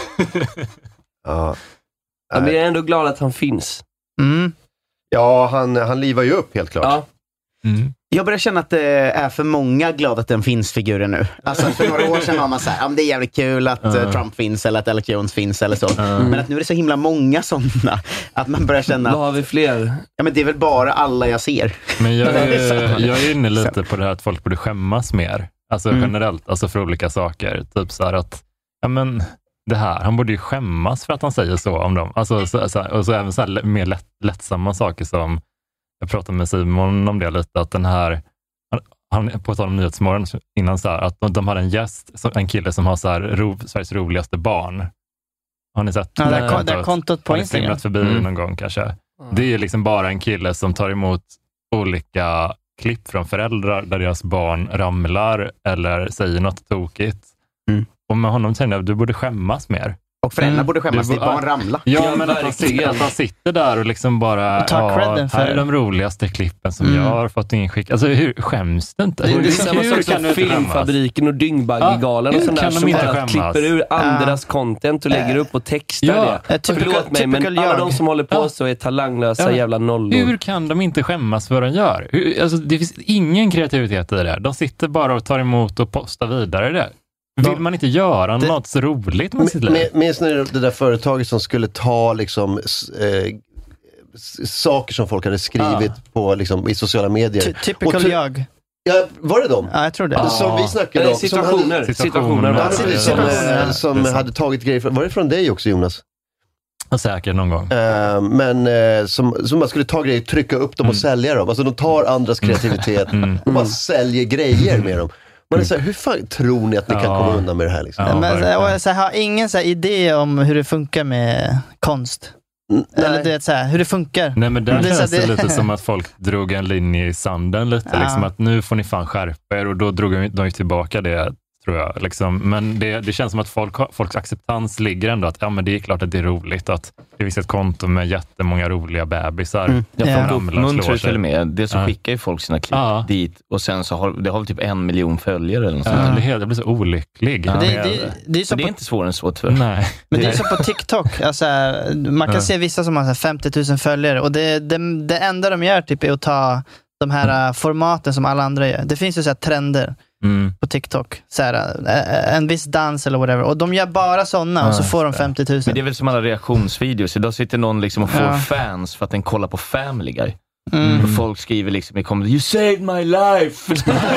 Ja. Men jag är ändå glad att han finns. Mm. Ja, han, han livar ju upp helt klart. Ja. Mm. Jag börjar känna att det är för många glada att den finns figuren nu. Alltså för några år sedan var man såhär, ja men det är jävligt kul att uh. Trump finns eller att Alex Jones finns eller så. Uh. Men att nu är det så himla många sådana att man börjar känna. Vad har vi fler? Ja men det är väl bara alla jag ser. Men jag är, jag är inne lite på det här att folk borde skämmas mer. Alltså mm. generellt, alltså för olika saker. Typ så här att, ja men det här, han borde ju skämmas för att han säger så om dem. Alltså så, så här, och så även så här mer lätt, lättsamma saker som jag pratade med Simon om det lite, att den här, han på tal om Nyhetsmorgon innan så här, att de hade en gäst, en kille som har så här ro, Sveriges roligaste barn. Har ni sett? Ja, det är det kontot på Instagram. Har ni förbi mm. någon gång kanske? Mm. Det är ju liksom bara en kille som tar emot olika klipp från föräldrar där deras barn ramlar eller säger något tokigt. Mm. Och med honom tänker jag, du borde skämmas mer. Och föräldrar mm. borde skämmas, ditt barn ramla. Ja, ja men att han, sitter, att han sitter där och liksom bara, ja, här är de roligaste klippen som mm. jag har fått inskick. Alltså hur skäms det inte? Det är samma sak som Filmfabriken och Dyngbaggegalan och sådana där som bara klipper ur andras ja. content och lägger upp och textar ja. det. Typical, Förlåt mig, men alla de som håller på ja. så är talanglösa ja. jävla nollor. Hur kan de inte skämmas för vad de gör? Hur, alltså, det finns ingen kreativitet i det där. De sitter bara och tar emot och postar vidare det. Vill man inte göra det, något så roligt med sitt liv? Minns ni det där företaget som skulle ta liksom eh, saker som folk hade skrivit ja. på liksom, i sociala medier? Ty- typical ty- jag. Ja, var det dem? Ja, jag tror det. Ah. Som vi snackade om. Situationer. Som hade, Situationer. Situationer. Som, som, som hade tagit grejer. Var det från dig också, Jonas? Säkert någon gång. Uh, men uh, som, som man skulle ta grejer, trycka upp dem och mm. sälja dem. Alltså de tar andras kreativitet mm. och bara säljer grejer med dem. Man är såhär, hur fan tror ni att ni ja. kan komma undan med det här? Liksom? Ja, men, och så här, har ingen så här idé om hur det funkar med konst? Mm, Eller det är så här, hur det funkar? Nej, men där det känns det det... lite som att folk drog en linje i sanden lite. Ja. Liksom att nu får ni fan skärpa er, och då drog de ju tillbaka det, tror jag. Liksom. Men det, det känns som att folk, folks acceptans ligger ändå att ja, men det är klart att det är roligt att det finns ett konto med jättemånga roliga bebisar. Mm. Jag ja. får uppmuntra till och med. Det så ja. skickar ju folk sina klipp ja. dit och sen så har det har typ en miljon följare eller något ja. sånt. det, helt, det blir så olycklig. Ja. Det, det, det, det, är, så det är på... inte svårare än så tyvärr. Nej. Men det är så på TikTok. Alltså, man kan ja. se vissa som har så här femtio tusen följare och det, det, det enda de gör typ är att ta de här mm. formaten som alla andra gör. Det finns ju så här trender. Mm. på TikTok. Så här, en viss dans eller whatever. Och de gör bara sådana, ja, och så får de femtio tusen. Men det är väl som alla reaktionsvideos. Idag sitter någon liksom och får ja. fans för att den kollar på Family Guy. Mm. Och folk skriver liksom i kommentarer, you saved my life.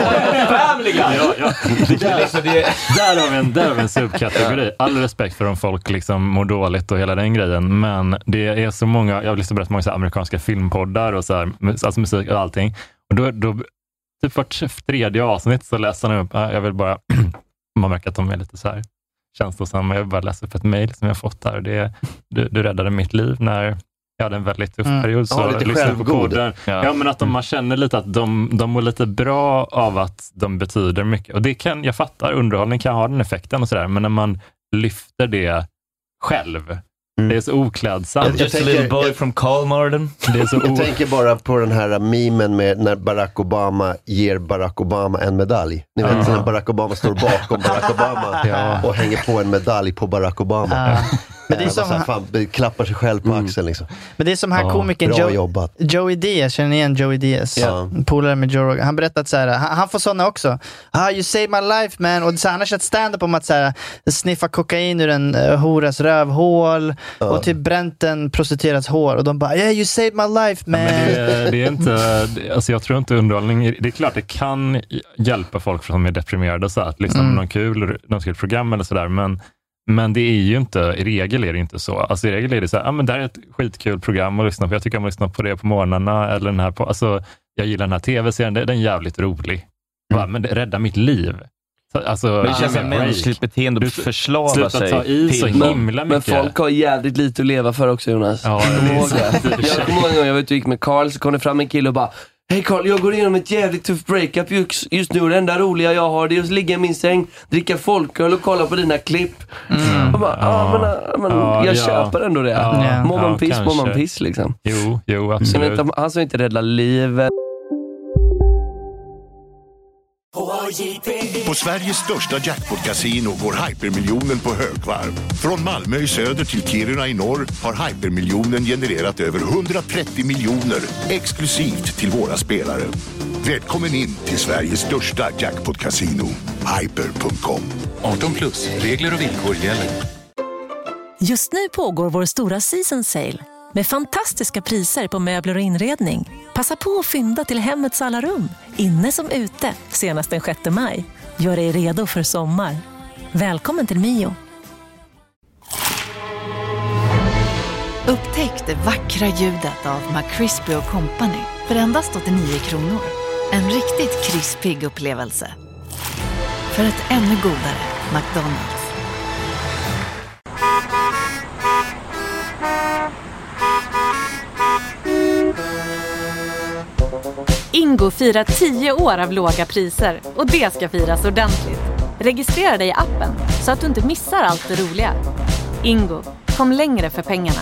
Family Guy. Ja, ja. Det är liksom det. Där har vi en, där har vi en subkategori. All respekt för om folk liksom mår dåligt och hela den grejen. Men det är så många, jag har lyssnat på många så här amerikanska filmpoddar och så här, alltså musik och allting. Och då, då typ vart tredje avsnitt så läser han upp, jag vill bara, man märker att de är lite så här känslosamma, jag vill bara läsa upp ett mejl som jag fått här. Det är, du, du räddade mitt liv när jag hade en väldigt tuff period. Mm. Så ja, lite självgod. Ja. ja, men att de, man känner lite att de, de mår lite bra av att de betyder mycket. Och det kan, jag fattar, underhållning kan ha den effekten och sådär, men när man lyfter det själv, mm. det är så oklädsamt. Jag, jag Just tänker, a little boy jag, from Kalmarden. Det är så jag o- tänker bara på den här memen med när Barack Obama ger Barack Obama en medalj. Ni vet uh-huh. när Barack Obama står bakom Barack Obama ja. och hänger på en medalj på Barack Obama. Uh-huh. Men det är som han fan, klappar sig själv på mm. axeln liksom. Men det är som han ja, komikern Joe, Joey Diaz, känner ni igen Joey Diaz? Ja. Polare med Joe Rogan. Han berättat så här, han, han får såna också. Ah, you saved my life man. Och så han har kört stand-up om att så här, sniffa kokain ur en uh, horas rövhål ja. och typ bränt en prostituerats hår. Och de bara, yeah you saved my life man. Ja, men det, det är inte, alltså jag tror inte underhållning, det är klart det kan hjälpa folk som är deprimerade så att liksom mm. någon kul, någon kul program eller sådär, men Men det är ju inte, i regel är det inte så. Alltså i regel är det så här, ja ah, men det här är ett skitkul program att lyssna på. Jag tycker om att lyssna på det på morgnarna eller den här på, alltså jag gillar den här tv-serien, den är jävligt rolig. Mm. Men det räddar mitt liv. Alltså, men det känns som mänskligt beteende att förslava sig ta i till. Så himla mycket. Men folk har jävligt lite att leva för också, Jonas. Ja, det är jag kommer ihåg en gång jag var ute och gick med Carl, så kom det fram en kille och bara, hej Carl, jag går igenom ett jävligt tufft breakup just, just nu. Det enda roliga jag har det är att ligga i min säng, dricka folköl och kolla på dina klipp. Mm. Och bara, ja, men, men ja, jag ja. köper ändå det. Ja, mår man ja, piss, mår man piss liksom. Jo, jo, absolut. Inte, han som inte räddar livet. På Sveriges största jackpot-casino går hypermiljonen på högvarv. Från Malmö i söder till Kiruna i norr har hypermiljonen genererat över hundratrettio miljoner exklusivt till våra spelare. Välkommen in till Sveriges största jackpot-casino, hyper punkt com. arton plus, regler och villkor gäller. Just nu pågår vår stora season sale med fantastiska priser på möbler och inredning. Passa på att fynda till hemmets alla rum, inne som ute, senast den sjätte maj. Gör dig redo för sommar. Välkommen till Mio. Upptäck det vackra ljudet av McCrispy och Company för endast åttionio kronor. En riktigt krispig upplevelse. För ett ännu godare McDonald's. Ingo firar tio år av låga priser och det ska firas ordentligt. Registrera dig i appen så att du inte missar allt det roliga. Ingo, kom längre för pengarna.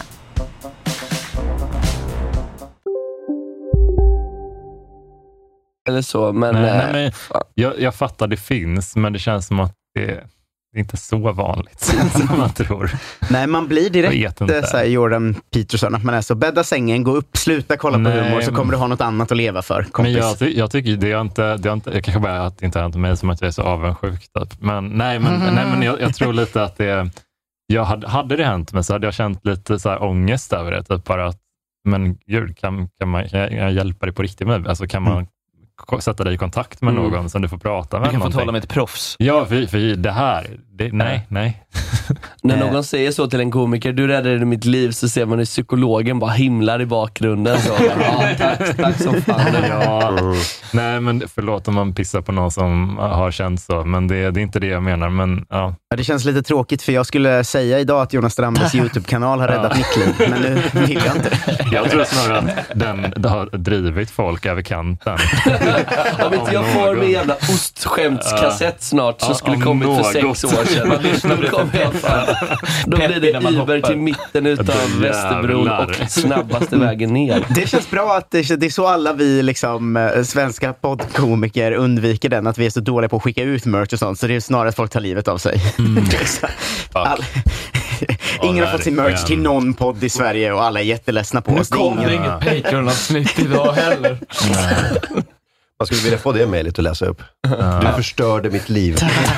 Eller så, men... Nej, äh, nej, men jag, jag fattar det finns, men det känns som att det Det är inte så vanligt som man tror. Nej, man blir direkt så här, Jordan Peterson, att man är så, bädda sängen, gå upp, sluta kolla på Nej, humor, så kommer men... du ha något annat att leva för, kompis. Men jag, ty- jag tycker det är inte, det är inte, jag kanske bara att det inte är inte mig som att jag är så avundsjuk. Typ. Men nej, men, mm. nej, men jag, jag tror lite att det, jag hade, hade det hänt, men så hade jag känt lite så här ångest över det. Typ bara att, men gud, kan, kan, man, kan jag hjälpa dig på riktigt med? Alltså kan man mm. sätta dig i kontakt med Mm. någon som du får prata med. Du kan få någonting. tala med ett proffs. Ja, för, för det här, det, nej, nej. När någon säger så till en komiker, du räddade mitt liv, så ser man hur psykologen bara himlar i bakgrunden. Så, ja, tack, tack som fan. Ja. Mm. Nej, men förlåt om man pissar på någon som har känt så, men det, det är inte det jag menar. Men, ja. Ja, det känns lite tråkigt, för jag skulle säga idag att Jonas Strandbergs YouTube-kanal har räddat Ja. mitt liv, men nu vill jag inte. Jag tror snarare att den det har drivit folk över kanten. Om inte jag får min jävla ostskämtskassett snart, så Ja, skulle om kommit för något. sex år sedan. Man lyssnar Då kommer jag fan. Då blir det Iver till mitten utav Jävlar. Västerbron och snabbaste vägen ner. Det känns bra att det, det är så alla vi liksom, eh, svenska poddkomiker undviker den, att vi är så dåliga på att skicka ut merch och sånt, så det är snarare att folk tar livet av sig. Mm. All, ingen har fått sin merch till någon podd i Sverige och alla är jätteledsna på Nu oss. Det är kommer ingen... inget Patreon-avsnitt idag heller. Man skulle vilja få det mejlet att läsa upp. Du förstörde mitt liv.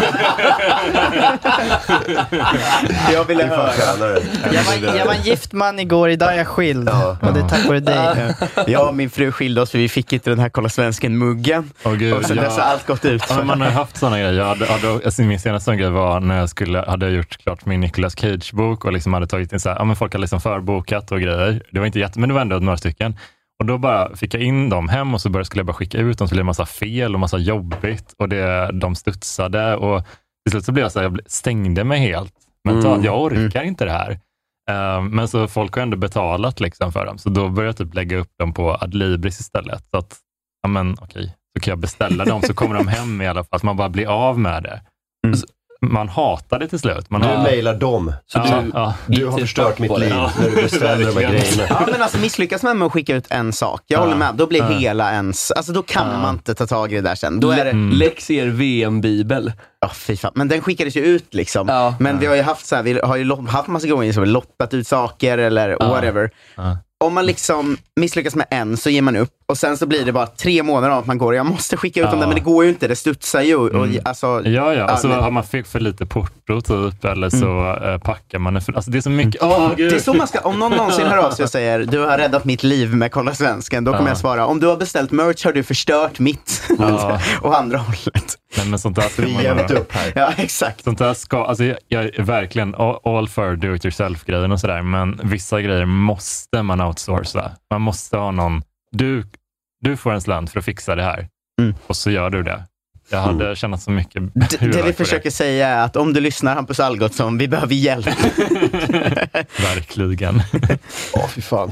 Jag ville höra. Jag var, jag var en gift man igår, idag är jag skild. Ja. Och det är tack vare dig. Jag och min fru skilde oss för vi fick inte den här Kolla Svensken-muggen. Oh, Gud, och sen ja. dess har allt gått ut. Ja, man har haft sådana grejer. Jag hade, hade, alltså, min senaste grej var när jag skulle, hade jag gjort klart min Nicolas Cage-bok och liksom hade tagit in så här, ja, men folk hade liksom förbokat och grejer. Det var inte jätte, men det var ändå några stycken. Och då bara fick jag in dem hem och så började, skulle jag bara skicka ut dem, så blev det massa fel och massa jobbigt och det, de studsade och till slut så blev jag så här, jag stängde mig helt mentalt. Mm. Jag orkar mm. inte det här. Uh, men så folk har ändå betalat liksom för dem, så då började jag typ lägga upp dem på Adlibris istället. Så att, ja men okej, så kan jag beställa dem så kommer de hem i alla fall, så man bara blir av med det. Mm. Man hatar det till slut. Man du har... mejlar dem. Så ja, du, ja. du har förstört mitt liv ja. när du beställer de här grejerna. Ja, men alltså misslyckas man med att skicka ut en sak. Jag ja. håller med. Då blir ja. hela ens... Alltså då kan ja. man inte ta tag i det där sen. Då är det... Mm. Lex er V M-bibel. Ja, fy fan. Men den skickades ju ut liksom. Ja. Men ja. vi har ju haft så här, vi har ju haft massa gånger som lottat ut saker eller ja. whatever. Ja. Om man liksom misslyckas med en så ger man upp. Och sen så blir det bara tre månader av att man går, jag måste skicka ut ja. dem där, men det går ju inte, det studsar ju. Och, mm. alltså, ja, ja. Och så men... har man för lite porto typ, eller så mm. äh, packar man det. För, alltså det är så mycket. Mm. Oh, det är så man ska, om någon någonsin hör av sig och säger, du har räddat mitt liv med Kolla Svensken, då kommer ja. jag svara, om du har beställt merch har du förstört mitt. Ja. Och andra hållet. Nej, men sånt där ska vi jämnt upp här. Ja, exakt. Sånt där ska, alltså jag, jag är verkligen all, all for do it yourself-grejen och sådär, men vissa grejer måste man outsourca. Man måste ha någon, du, du får en slant för att fixa det här. Mm. Och så gör du det. Jag hade mm. känt så mycket. D- det vi försöker det. säga är att om du lyssnar, Hampus Algotsson, vi behöver hjälp. Verkligen. Åh, oh, fy fan.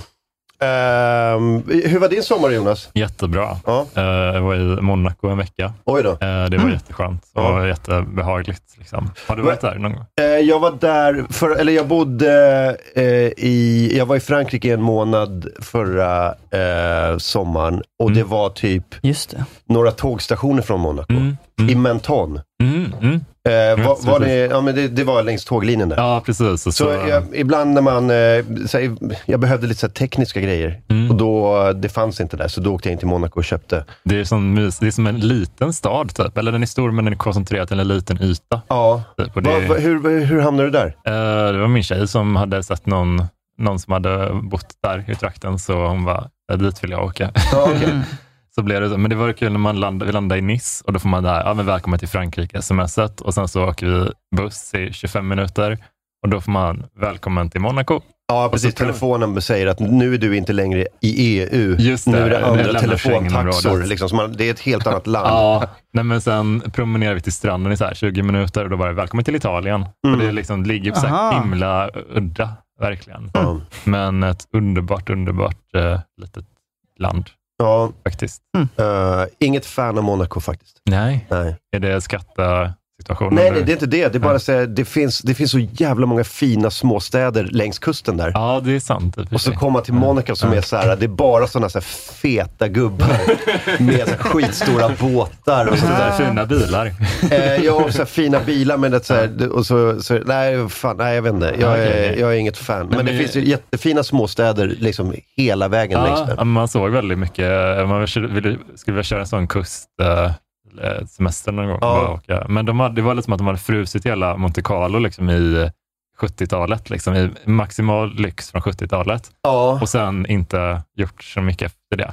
Um, hur var din sommar, Jonas? Jättebra. Ja. Uh, jag var i Monaco en vecka. Oj då. Uh, det var mm. jätteskönt och ja. jättebehagligt. Liksom. Har du varit där någon gång? Uh, jag var där, för, eller jag bodde uh, i, jag var i Frankrike en månad förra uh, sommaren och mm. det var typ Just det. några tågstationer från Monaco. Mm. Mm. I Menton. Mm. Mm. Eh, var, var det, ja, men det, det var längs tåglinjen där. Ja, precis. Så, så jag, ibland när man eh, så, jag behövde lite så här, tekniska grejer mm. och då, det fanns inte där, så då åkte jag in till Monaco och köpte. Det är som, det är som en liten stad typ, eller den är stor men den är koncentrerad till en liten yta. Ja. Typ, och det, va, va, hur, hur hamnade du där? Eh, det var min tjej som hade sett någon, någon som hade bott där i trakten, så hon var, dit vill jag åka. Ja, okay. Så blev det så. Men det var kul när man landade, vi landade i Nice och då får man där, ja men välkommen till Frankrike smset, och sen så åker vi buss i tjugofem minuter och då får man välkommen till Monaco. Ja, precis. Telefonen säger att nu är du inte längre i E U. Just det. Nu är det andra telefontaxor. Liksom, så man, det är ett helt annat land. Ja, nej, men sen promenerar vi till stranden i så här tjugo minuter och då var det välkommen till Italien. Mm. Och det liksom ligger på så här himla udda, verkligen. Mm. Men ett underbart, underbart uh, litet land. Ja, faktiskt. Mm. Uh, inget fan av Monaco faktiskt. Nej. Nej. Är det skattasituationen? Nej, nej, det är inte det. Det är bara att säga, det finns, det finns så jävla många fina småstäder längs kusten där. Ja, det är sant. Det är och så komma till Monaco som ja. är så här, det är bara sådana så här feta gubbar med så här skitstora båtar och sådär. Fina bilar. uh, jag har så här fina bilar, men det så här, och så, så nej, fan, nej, jag vet inte. Jag, okay. är, jag är inget fan. Men, men det, det finns ju jättefina småstäder liksom hela vägen ja, längs där. Man såg väldigt mycket. Man ville, skulle vilja köra en sån kust uh, semester någon gång. Ja. Men de hade, det var liksom att de hade frusit hela Monte Carlo liksom i sjuttiotalet, liksom i maximal lyx från sjuttiotalet. Ja. Och sen inte gjort så mycket efter det.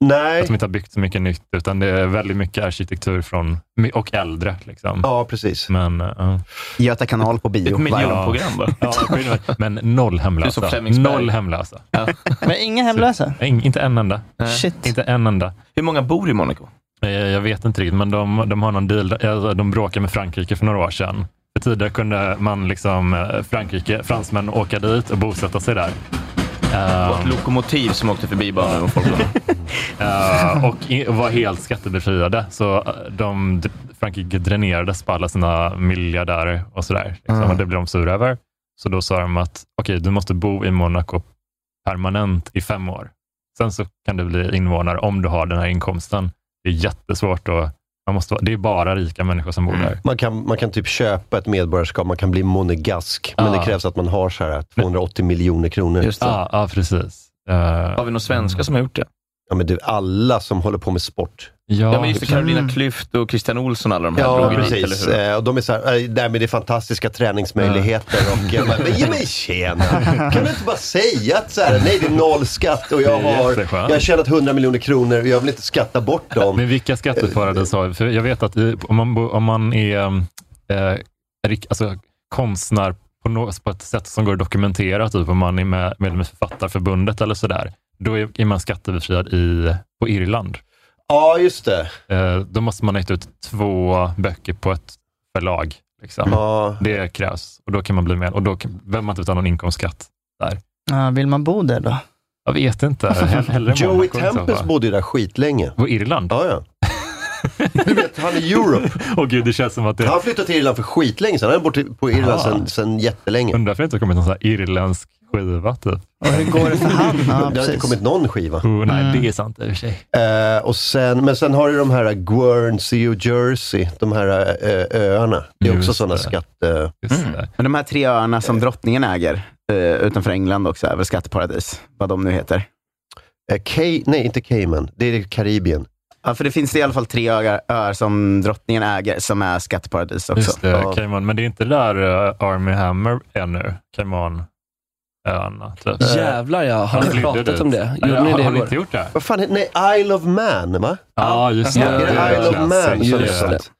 Nej. Att de inte har byggt så mycket nytt, utan det är väldigt mycket arkitektur från, och äldre. Liksom. Ja, precis. Men, uh. Göta kanal på bio. Ett miljonprogram va? Ja, men noll hemlösa. Noll hemlösa. Ja. Men inga hemlösa? Så, in, inte en enda. Shit. Inte en enda. Hur många bor i Monaco? Jag, jag vet inte riktigt, men de, de har någon deal. De bråkade med Frankrike för några år sedan. För tidigare kunde man liksom, Frankrike, fransmän åka dit och bosätta sig där. Uh, ett lokomotiv som åkte förbi bara. uh, och, i, och var helt skattebefriade. Så de, Frankrike dränerades på alla sina miljardärer och sådär. Liksom, mm. Och det blev de sura över. Så då sa de att okej, okay, du måste bo i Monaco permanent i fem år. Sen så kan du bli invånare om du har den här inkomsten. Det är jättesvårt att Man måste, det är bara rika människor som bor där. Man kan, man kan typ köpa ett medborgarskap, man kan bli monegask, ah. men det krävs att man har så här tvåhundraåttio miljoner kronor. Just det. Ja, ah, ah, precis. Uh, har vi några svenskar mm. som har gjort det? Ja, men det är alla som håller på med sport. Ja, ja men just det, Carolina Klüft och Christian Olsson, alla de här. Ja, precis. Dit, och de är så här, där med det fantastiska träningsmöjligheter. Ja. Och jag bara, men ge mig tjena. Kan du inte bara säga att så här, nej, det är noll skatt och jag har, jag har tjänat hundra miljoner kronor och jag vill inte skatta bort dem. Men vilka skatteparadis har vi? För jag vet att om man, om man är äh, alltså, konstnär på, något, på ett sätt som går att dokumentera, typ om man är med, med, med författarförbundet eller sådär, då är, är man skattebefriad i, på Irland. Ja, just det. Eh, då måste man ha gett ut två böcker på ett förlag. Liksom. Ja. Det krävs. Och då kan man bli med. Och då behöver man inte ta någon inkomstskatt där. Ja, vill man bo där då? Jag vet inte. Joey Tempest bodde ju där skitlänge. På Irland? Ja, ja. Du vet, han är Europe. Åh gud, det känns som att det... Han flyttade till Irland för skitlänge sedan. Han är borta på Irland sedan, sedan jättelänge. Undrar för att det inte kommit någon sån här irländsk skiva typ. Och hur går det för han? Ja, det har inte kommit någon skiva. Oh, nej, mm. det är sant i och för sig. Uh, och sen, men sen har du de här Guernsey och Jersey, de här uh, öarna. Det är också Just sådana det. skatt... Uh, mm. Men de här tre öarna som drottningen äger uh, utanför England också är väl skatteparadis, vad de nu heter. Uh, K- nej, inte Cayman. Det är Karibien. Ja, för det finns i alla fall tre öar, öar som drottningen äger som är skatteparadis också. Just det, ja. Cayman. Men det är inte där uh, Army Hammer ännu. Cayman. Öarna, typ. Jävlar, jag har inte pratat dit. om det. Gjorde ja, ni det har ni inte gjort det? Vad fan, nej, Isle of Man, va? Ja, just det. Ja, det är Isle of Man. Just det. Sånt.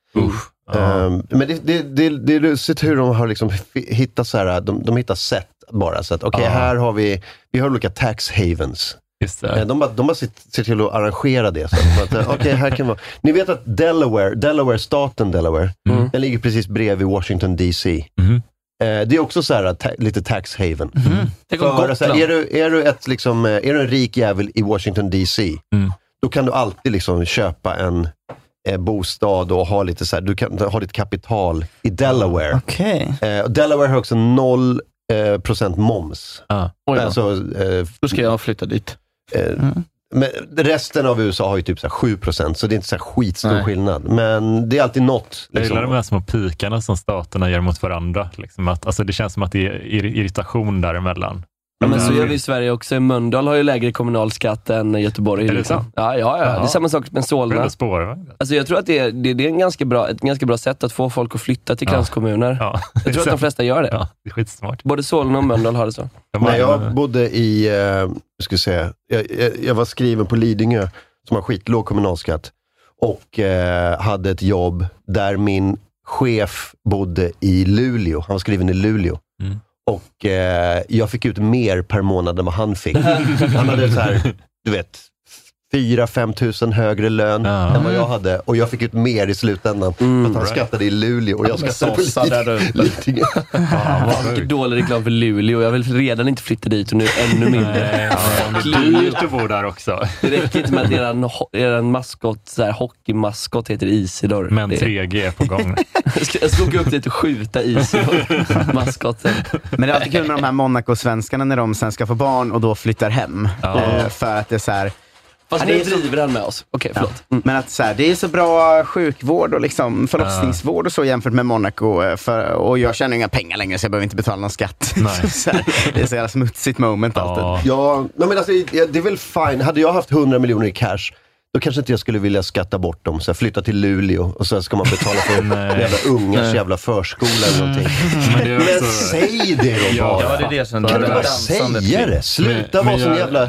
Um, men det, det, det, det är lustigt hur de har liksom hittat så här, de, de hittar sätt bara. Så att okej, okay, här har vi, vi har olika tax havens. Just det. De bara, de bara ser till att arrangera det. Så att, okej, okay, här kan vara... Ni vet att Delaware, Delaware, staten Delaware, mm. den ligger precis bredvid Washington D C. Mm. Eh, det är också så här, ta, lite tax haven. Mm. För, så här, är, du, är, du ett, liksom, är du en rik jävel i Washington D C, mm. då kan du alltid liksom köpa en eh, bostad och ha lite så här, du kan ha ditt kapital i Delaware. Okay. Eh, och Delaware har också noll procent moms. Ah. Alltså, eh, då ska jag flytta dit. Mm. Men resten av U S A har ju typ så här sju procent, så det är inte så här skitstor Nej. skillnad. Men det är alltid något. Liksom. Jag gillar de här små pikarna som staterna gör mot varandra. Liksom att, alltså det känns som att det är irritation däremellan. Ja, men så gör vi i Sverige också. Mölndal har ju lägre kommunalskatt än Göteborg. Är det så? Ja, ja, ja. Det är samma sak med Solna. Spår, alltså jag tror att det är, det, det är en ganska bra, ett ganska bra sätt att få folk att flytta till kranskommuner. Ja. Jag tror att de flesta gör det. Ja, det är skitsmart. Både Solna och Mölndal har det så. När jag bodde i, eh, ska säga, jag, jag, jag var skriven på Lidingö som har skitlåg kommunalskatt och eh, hade ett jobb där min chef bodde i Luleå. Han var skriven i Luleå. Mm. Och eh, jag fick ut mer per månad än vad han fick. Han hade så här, du vet, fyra till fem tusen högre lön ja. än vad jag hade. Och jag fick ut mer i slutändan. Mm, för att han right. skattade i Luleå och jag ja, skattade på Lidingö. Vilken dålig reklam för Luleå. Jag vill redan inte flytta dit och nu ännu mindre. Ja, det är dyrt att bo där också. Det räcker inte med att eran, eran maskot, så här, hockeymaskot heter Isidor. Men tre G är på gång. jag, ska, jag ska åka upp dit och skjuta Isidor, maskoten. Men det är alltid kul med de här Monaco-svenskarna när de sen ska få barn och då flyttar hem. Ja. För att det är så här... Fast nu driver han med oss. Okej, okay, förlåt. Mm. Men att så här, det är så bra sjukvård och liksom förlossningsvård och så jämfört med Monaco. För, och jag tjänar inga pengar längre så jag behöver inte betala någon skatt. Nej. Så här, det är så jävla smutsigt moment alltid. Ja, ja men alltså, det är väl fine. Hade jag haft hundra miljoner i cash, då kanske inte jag skulle vilja skatta bort dem. Så jag flyttar till Luleå och så ska man betala för jävla ungars jävla förskola eller någonting. Men, det också... men säg det då ja, bara. Ja, det är det som kan du bara säga det? Sluta vara sån jävla...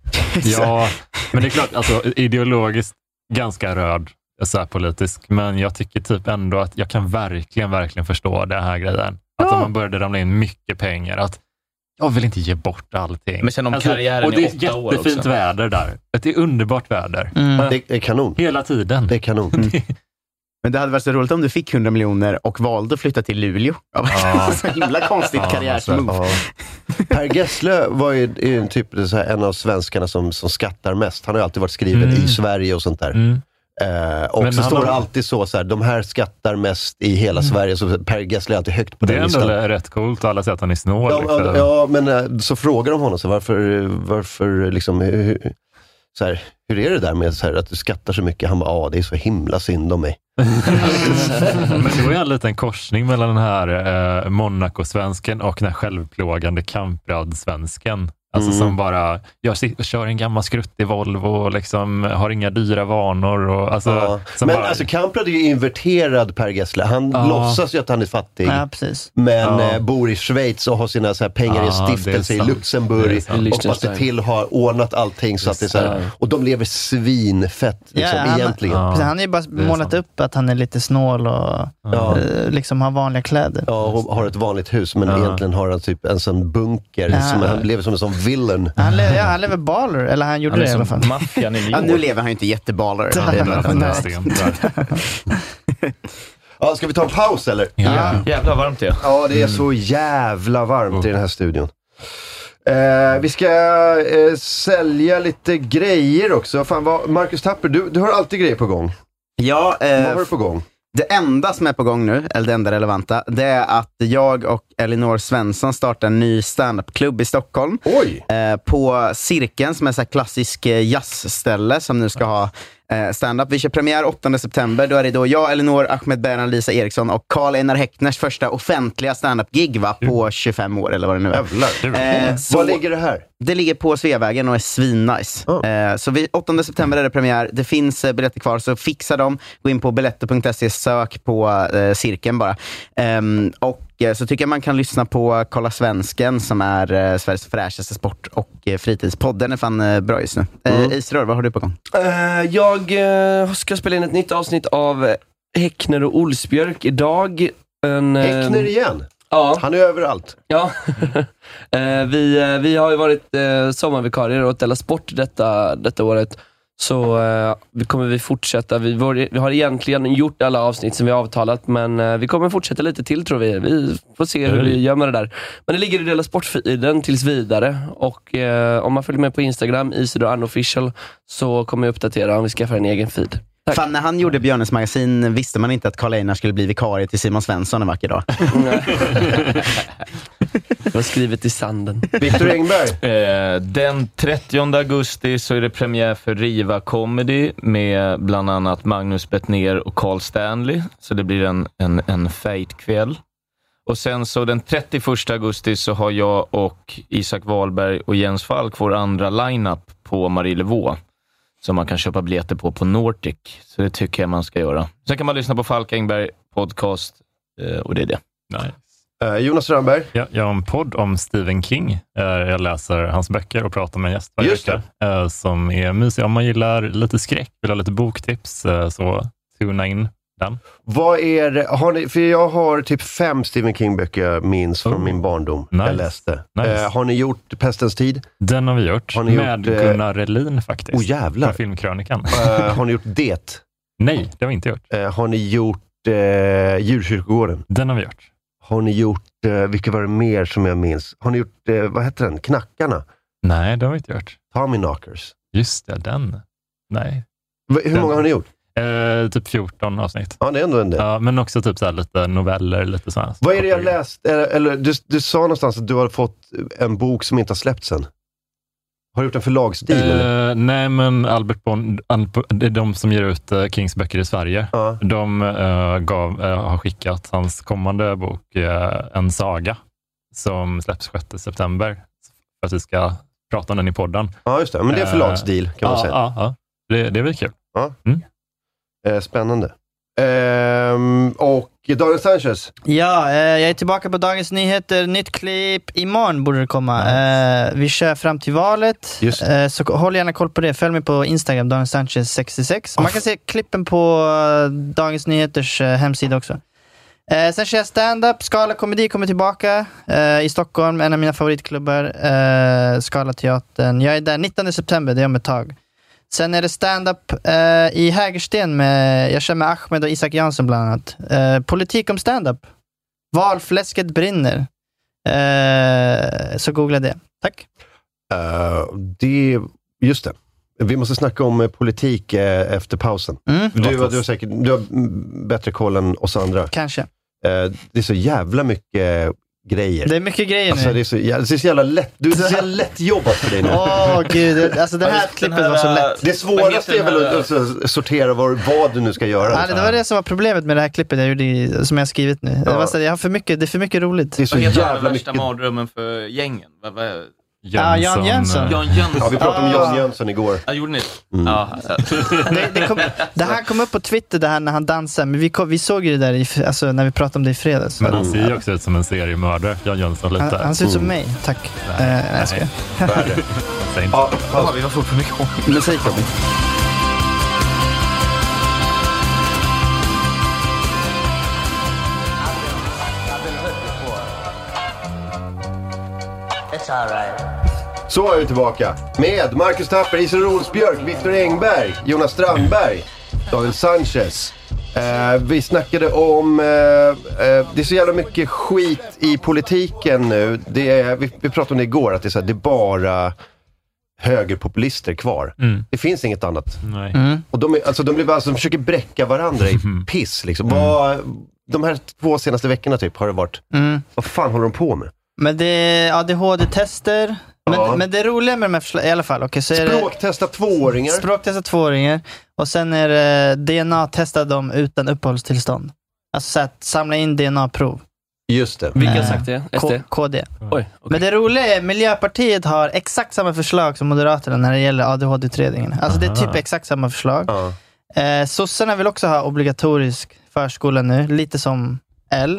Ja, men det är klart, alltså, ideologiskt ganska röd, så här politisk, men jag tycker typ ändå att jag kan verkligen, verkligen förstå den här grejen. Att ja. om man började ramla in mycket pengar, att jag vill inte ge bort allting. Men sen om alltså, karriären och det är är åtta år också. Jättefint väder där. Det är underbart väder. Mm. Det är kanon. Hela tiden. Det är kanon. Mm. Men det hade varit så roligt om du fick hundra miljoner och valde att flytta till Luleå. Ja. Så himla konstigt ja, karriärsmove. Ja. Per Gessle var ju en, typ, så här, en av svenskarna som, som skattar mest. Han har ju alltid varit skriven mm. i Sverige och sånt där. Mm. Eh, och men så står har... det alltid så, så här, de här skattar mest i hela mm. Sverige, så Per Gessle är alltid högt på det den listan. Det är ändå rätt coolt, alla säger att han är snål. Ja, liksom. ja men så frågar de honom så varför, varför liksom, hur, så här, hur är det där med så här, att du skattar så mycket? Han bara, ja det är så himla synd om mig. Men det var ju en liten korsning mellan den här eh, Monaco-svensken och den här självplågande Kamprad-svensken. Alltså mm. som bara, jag kör en gammal skruttig Volvo och liksom har inga dyra vanor. Och, alltså, ja. Men bara... alltså Kamprad är ju inverterad Per Gessle. Han ja. låtsas ju att han är fattig. Ja, precis. Men ja. eh, bor i Schweiz och har sina så här, pengar ja, i en stiftelse i Luxemburg. Och bara se till har ordnat allting. Så att det är så här, och de lever svinfett liksom, ja, han, egentligen. Ja. Han har ju bara målat upp att han är lite snål och ja. eh, liksom har vanliga kläder. Ja, och har ett vanligt hus. Men ja. egentligen har han typ en sån bunker. Ja. Som, han lever som en sån villain. Han, le- ja, han lever baller, eller han gjorde han det i alla fall. Maffian i ja, nu lever han ju inte jätteballer. Ja, ska vi ta en paus eller? Ja, jävla varmt det. Ja, det är så jävla varmt i den här studion. Eh, vi ska eh, sälja lite grejer också. Fan, vad, Marcus Tapper, du, du har alltid grejer på gång. Ja, eh, vad har du på gång? Det enda som är på gång nu, eller det enda relevanta, det är att jag och Elinor Svensson startar en ny stand-up-klubb i Stockholm. Oj! Eh, på Cirkeln, som är så här klassisk jazzställe som nu ska ha eh, stand-up. Vi kör premiär åttonde september. Då är det då jag, Elinor, Ahmed Beran, Lisa Eriksson och Karl Einar Häckners första offentliga stand-up-gig va, på tjugofem år eller vad det nu är. Jävlar. Eh, så, var ligger det här? Det ligger på Sveavägen och är svinnice. Oh. Eh, så vi, åttonde september är det premiär. Det finns eh, biljetter kvar, så fixa dem. Gå in på biletto punkt se, sök på eh, Cirkeln bara. Eh, och eh, så tycker jag man kan lyssna på Kolla Svensken som är eh, Sveriges fräschaste sport- och eh, fritidspodd. Den är fan eh, bra just nu. Eh, mm. Isrör, vad har du på gång? Uh, jag uh, ska spela in ett nytt avsnitt av Häckner och Olsbjörk idag. En, uh, Häckner igen? Ja. Han är överallt. Ja. uh, vi, uh, vi har ju varit uh, sommarvikarier åt Della Sport detta, detta året. Så uh, vi kommer vi fortsätta. Vi, var, vi har egentligen gjort alla avsnitt som vi har avtalat, men uh, vi kommer fortsätta lite till tror vi. Vi får se hur mm. vi gör med det där. Men det ligger i Della Sport-feeden tills vidare. Och uh, om man följer med på Instagram, Isidor Unofficial, så kommer jag uppdatera om vi skaffar en egen feed. Tack. Fan, när han gjorde Björnes magasin visste man inte att Karl Einar skulle bli vikarie till Simon Svensson en vacker dag. Det var skrivet i sanden. Victor Engberg. Eh, den trettionde augusti så är det premiär för Riva Comedy med bland annat Magnus Bettner och Carl Stanley. Så det blir en, en, en fejtkväll. Och sen så den trettioförsta augusti så har jag och Isak Wahlberg och Jens Falk vår andra line-up på Marielevå. Som man kan köpa biljetter på på Nordic. Så det tycker jag man ska göra. Sen kan man lyssna på Falk Engberg podcast. Eh, och det är det. Nice. Uh, Jonas Rönnberg. Ja, jag har en podd om Stephen King. Uh, jag läser hans böcker och pratar med en gäst varje vecka. Uh, som är mysig. Om man gillar lite skräck, vill ha lite boktips, uh, så tuna in den. Vad är det? Har ni, för jag har typ fem Stephen King-böcker jag minns oh. från min barndom. Nice. Jag läste. Nice. Uh, har ni gjort Pestens tid? Den har vi gjort. Har ni med gjort, Gunnar Relin faktiskt. Åh oh, jävlar. Från Filmkrönikan. Uh, har ni gjort Det? Nej, det har vi inte gjort. Uh, har ni gjort uh, Djurkyrkogården? Den har vi gjort. Har ni gjort, uh, vilka var det mer som jag minns? Har ni gjort, uh, vad heter den? Knackarna? Nej, det har vi inte gjort. Tommy Knockers? Just det, den. Nej. V- hur den. många har ni gjort? Uh, typ fjorton avsnitt. Ja, det är ändå en del. Ja, men också typ så här lite noveller, lite så här. Vad är det jag läst? Eller, eller du, du sa någonstans att du har fått en bok som inte har släppts än. Har du gjort en förlagsdeal? Uh, eller? Nej, men Albert Bond, det är de som ger ut uh, Kings böcker i Sverige. Uh. De uh, gav, uh, har skickat hans kommande bok, uh, En saga, som släpps sjätte september. För att vi ska prata om den i podden. Ja, just det. Men det är förlagsdeal kan man uh, säga. Ja, uh, uh, uh. det, det är väl kul. Ja. Mm. Eh, spännande. Ehm, och Daniel Sanchez. Ja, eh, jag är tillbaka på Dagens Nyheter. Nytt klipp. Imorgon borde det komma. Eh, vi kör fram till valet. Eh, så håll gärna koll på det. Följ mig på Instagram, Daniel Sanchez sextiosex. Man kan se klippen på Dagens Nyheters eh, hemsida också. Eh, sen kör jag stand-up. Skala komedi kommer tillbaka eh, i Stockholm. En av mina favoritklubbar. Eh, Skala teatern. Jag är där nittonde september, det är om ett tag. Sen är det stand-up eh, i Hägersten med, jag kör med Ahmed och Isak Jansson bland annat. Eh, politik om stand-up. Valfläsket brinner. Eh, så googla det. Tack. Uh, det, just det. Vi måste snacka om politik eh, efter pausen. Mm. Du, du, har säkert, du har bättre koll än oss andra. Kanske. Eh, det är så jävla mycket grejer. Det är mycket grejer alltså, nu. Det är så, det är så jävla lätt. Du är så jävla lätt jobbat för dig nu. Åh oh, gud, alltså det här klippet var så lätt. Det svåraste är väl att, att sortera vad, vad du nu ska göra. Ja, det var det som var problemet med det här klippet jag gjorde i, som jag har skrivit nu. Ja. Det, var så, jag har för mycket, det är för mycket roligt. Det är så jävla mycket. Värsta mardrömmen för gängen. Vad, vad Ja, Jan Jönsson. Jan Jönsson. Ja, vi pratade om Jan Jönsson igår. Ja, gjorde ni? Mm. Ja. det, det, kom, det här kom upp på Twitter, det här när han dansar. Men vi, kom, vi såg ju det där i, alltså, när vi pratade om det i fredags. Men han ser ju också ut som en seriemördare, Jan Jönsson. Lite. Han, han ser ut som mig, tack. Nej, uh, nej, jag ska. Ja, ja, vi var fort för mycket musik. Så är vi tillbaka med Marcus Tapper, Isidor Olsbjörk, Viktor Engberg, Jonas Strandberg, Daniel Sanchez. Eh, vi snackade om eh, eh, det är så jävla mycket skit i politiken nu. Det är, vi, vi pratade om det igår, att det är, så här, det är bara högerpopulister kvar. Mm. Det finns inget annat. Nej. Mm. Och de, är, alltså, de, blir bara, alltså, de försöker bräcka varandra i piss. Liksom. Mm. Vad, de här två senaste veckorna typ har det varit. Mm. Vad fan håller de på med? Men det är A D H D-tester. Men, ja. men det är roliga med de här förslagen, i alla fall. Okay, så Språktesta tvååringar. Språktesta tvååringar. Och sen är det D N A-testa dem utan uppehållstillstånd. Alltså så att samla in D N A-prov. Just det. Vilka har sagt det? S D? K D. Oj, okay. Men det roliga är Miljöpartiet har exakt samma förslag som Moderaterna när det gäller A D H D-utredningen. Alltså det är typ exakt samma förslag. Ja. Eh, Sossarna vill också ha obligatorisk förskola nu. Lite som L.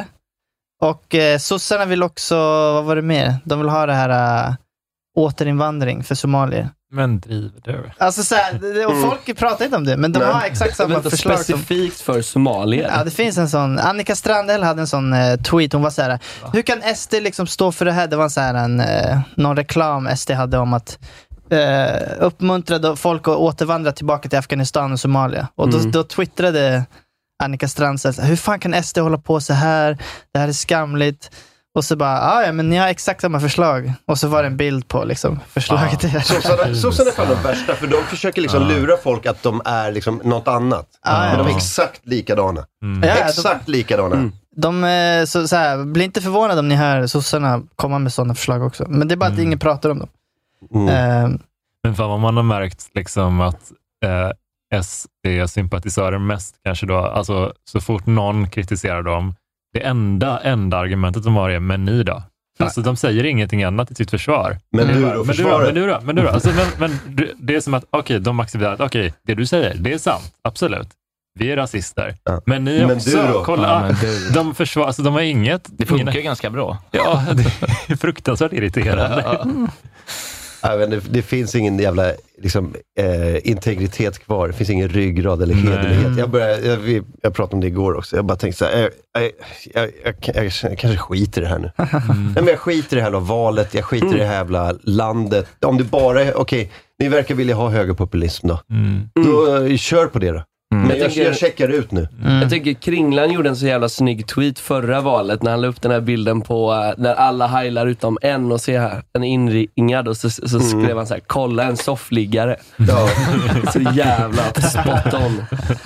Och eh, sossarna vill också, vad var det mer? De vill ha det här äh, återinvandring för somalier. Men driver du? Alltså så här, och folk mm. pratar inte om det, men de men, har exakt samma förslag. Specifikt som, för somalier? Ja, det finns en sån. Annika Strandhäll hade en sån eh, tweet. Hon var så här: hur kan S D liksom stå för det här? Det var så här en, eh, någon reklam S D hade om att eh, uppmuntra folk att återvandra tillbaka till Afghanistan och Somalia. Och då, mm. då twittrade Annika Strandhäll: hur fan kan S D hålla på så här? Det här är skamligt. Och så bara, ah, ja men ni har exakt samma förslag. Och så var det en bild på liksom, förslaget. Ah. Sossarna är fan de värsta, för de försöker liksom ah. lura folk att de är liksom något annat. Ah, men de är exakt likadana. Mm. Ja, exakt de, likadana. Mm. De, så, så här, bli inte förvånade om ni hör sossarna komma med sådana förslag också. Men det är bara mm. att ingen pratar om dem. Mm. Uh, men fan vad man har märkt liksom att uh, S D-sympatisörer mest kanske då, alltså så fort någon kritiserar dem, det enda, enda argumentet de har är men ni då. Alltså de säger ingenting annat i sitt försvar. Men du då, men du då, men du då, men du då. Alltså, men, men det är som att, okej, okay, de accepterar att, okej, okay, det du säger, det är sant, absolut. Vi är rasister. Ja. Men ni men också, du då? kolla, ja, men du. De försvar, alltså de har inget. Det funkar ingen, ganska bra. Ja, det är fruktansvärt irriterande. Ja. Ja, men det, det finns ingen jävla liksom, eh, integritet kvar. Det finns ingen ryggrad eller hederlighet. Jag, började, jag, jag pratade om det igår också. Jag bara tänkte så här, jag, jag, jag, jag, jag, jag kanske skiter i det här nu. Mm. Men jag skiter i det här valet, jag skiter mm. i det här jävla landet. Om det bara är, okej, okay, ni verkar vilja ha högerpopulism då. Mm. Då uh, kör på det då. Mm. Men jag, jag, jag checkar ut nu. Mm. Jag tycker Kringlan gjorde en så jävla snygg tweet förra valet när han la upp den här bilden på uh, när alla heilar utom en och se här, en inringad och så, så mm. skrev han så här: kolla en soffliggare. Ja. Så jävla spot on.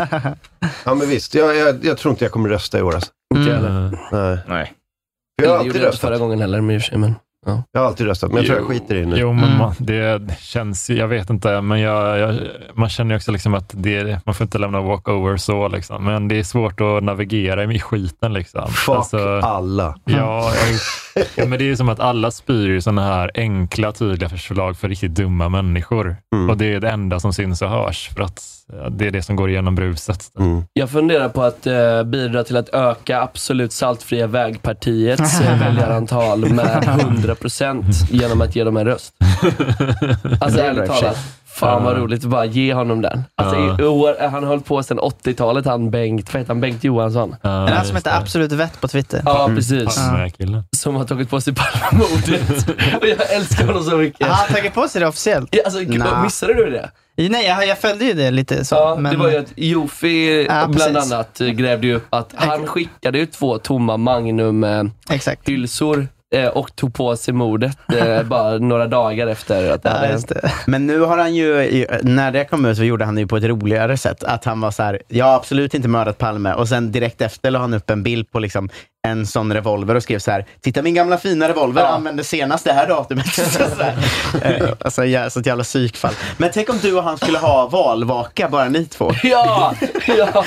Ja men visst, jag, jag, jag tror inte jag kommer rösta i år alltså. Inte mm. Nej. Nej. Jag har alltid röstat förra gången heller med sig, men ja. Jag har alltid röstat, men jag jo, tror jag skiter i det nu. Jo, men man, det känns, jag vet inte, men jag, jag, man känner ju också liksom att det, man får inte lämna walkover så liksom, men det är svårt att navigera i skiten liksom. Fuck alltså, alla. Ja, Ja, men det är ju som att alla spyr såna här enkla, tydliga förslag för riktigt dumma människor. Mm. Och det är det enda som syns och hörs. För att ja, det är det som går igenom bruset. Mm. Jag funderar på att eh, bidra till att öka absolut saltfria vägpartiets eh, väljarantal med hundra procent genom att ge dem en röst. Alltså ärligt talat. Fan vad roligt att bara ge honom den. Alltså uh. i år, han har hållit på sedan åttiotalet, han Bengt, vad heter han? Bengt Johansson. Uh, en han som heter Absolut Vett på Twitter. Ja, mm. precis. Uh. Som har tagit på sig Palmemordet. Och jag älskar honom så mycket. Han har tagit på sig det officiellt. Ja, alltså, nah. Missade du det? Nej, jag, jag följde ju det lite så. Ja, men... det var ju att Jofi ja, bland precis. annat grävde ju upp att han skickade ju två tomma Magnum eh, hylsor och tog på sig mordet eh, bara några dagar efter att det hade hänt. Men nu har han ju, när det kom ut så gjorde han det ju på ett roligare sätt. Att han var så här: jag har absolut inte mördat Palme. Och sen direkt efter la han upp en bild på liksom en sån revolver och skrev så här: titta min gamla fina revolver, ja. Använde senast det här datumet. så eh, alltså ja, så ett jävla psykfall. Men tänk om du och han skulle ha valvaka, bara ni två. Ja! ja.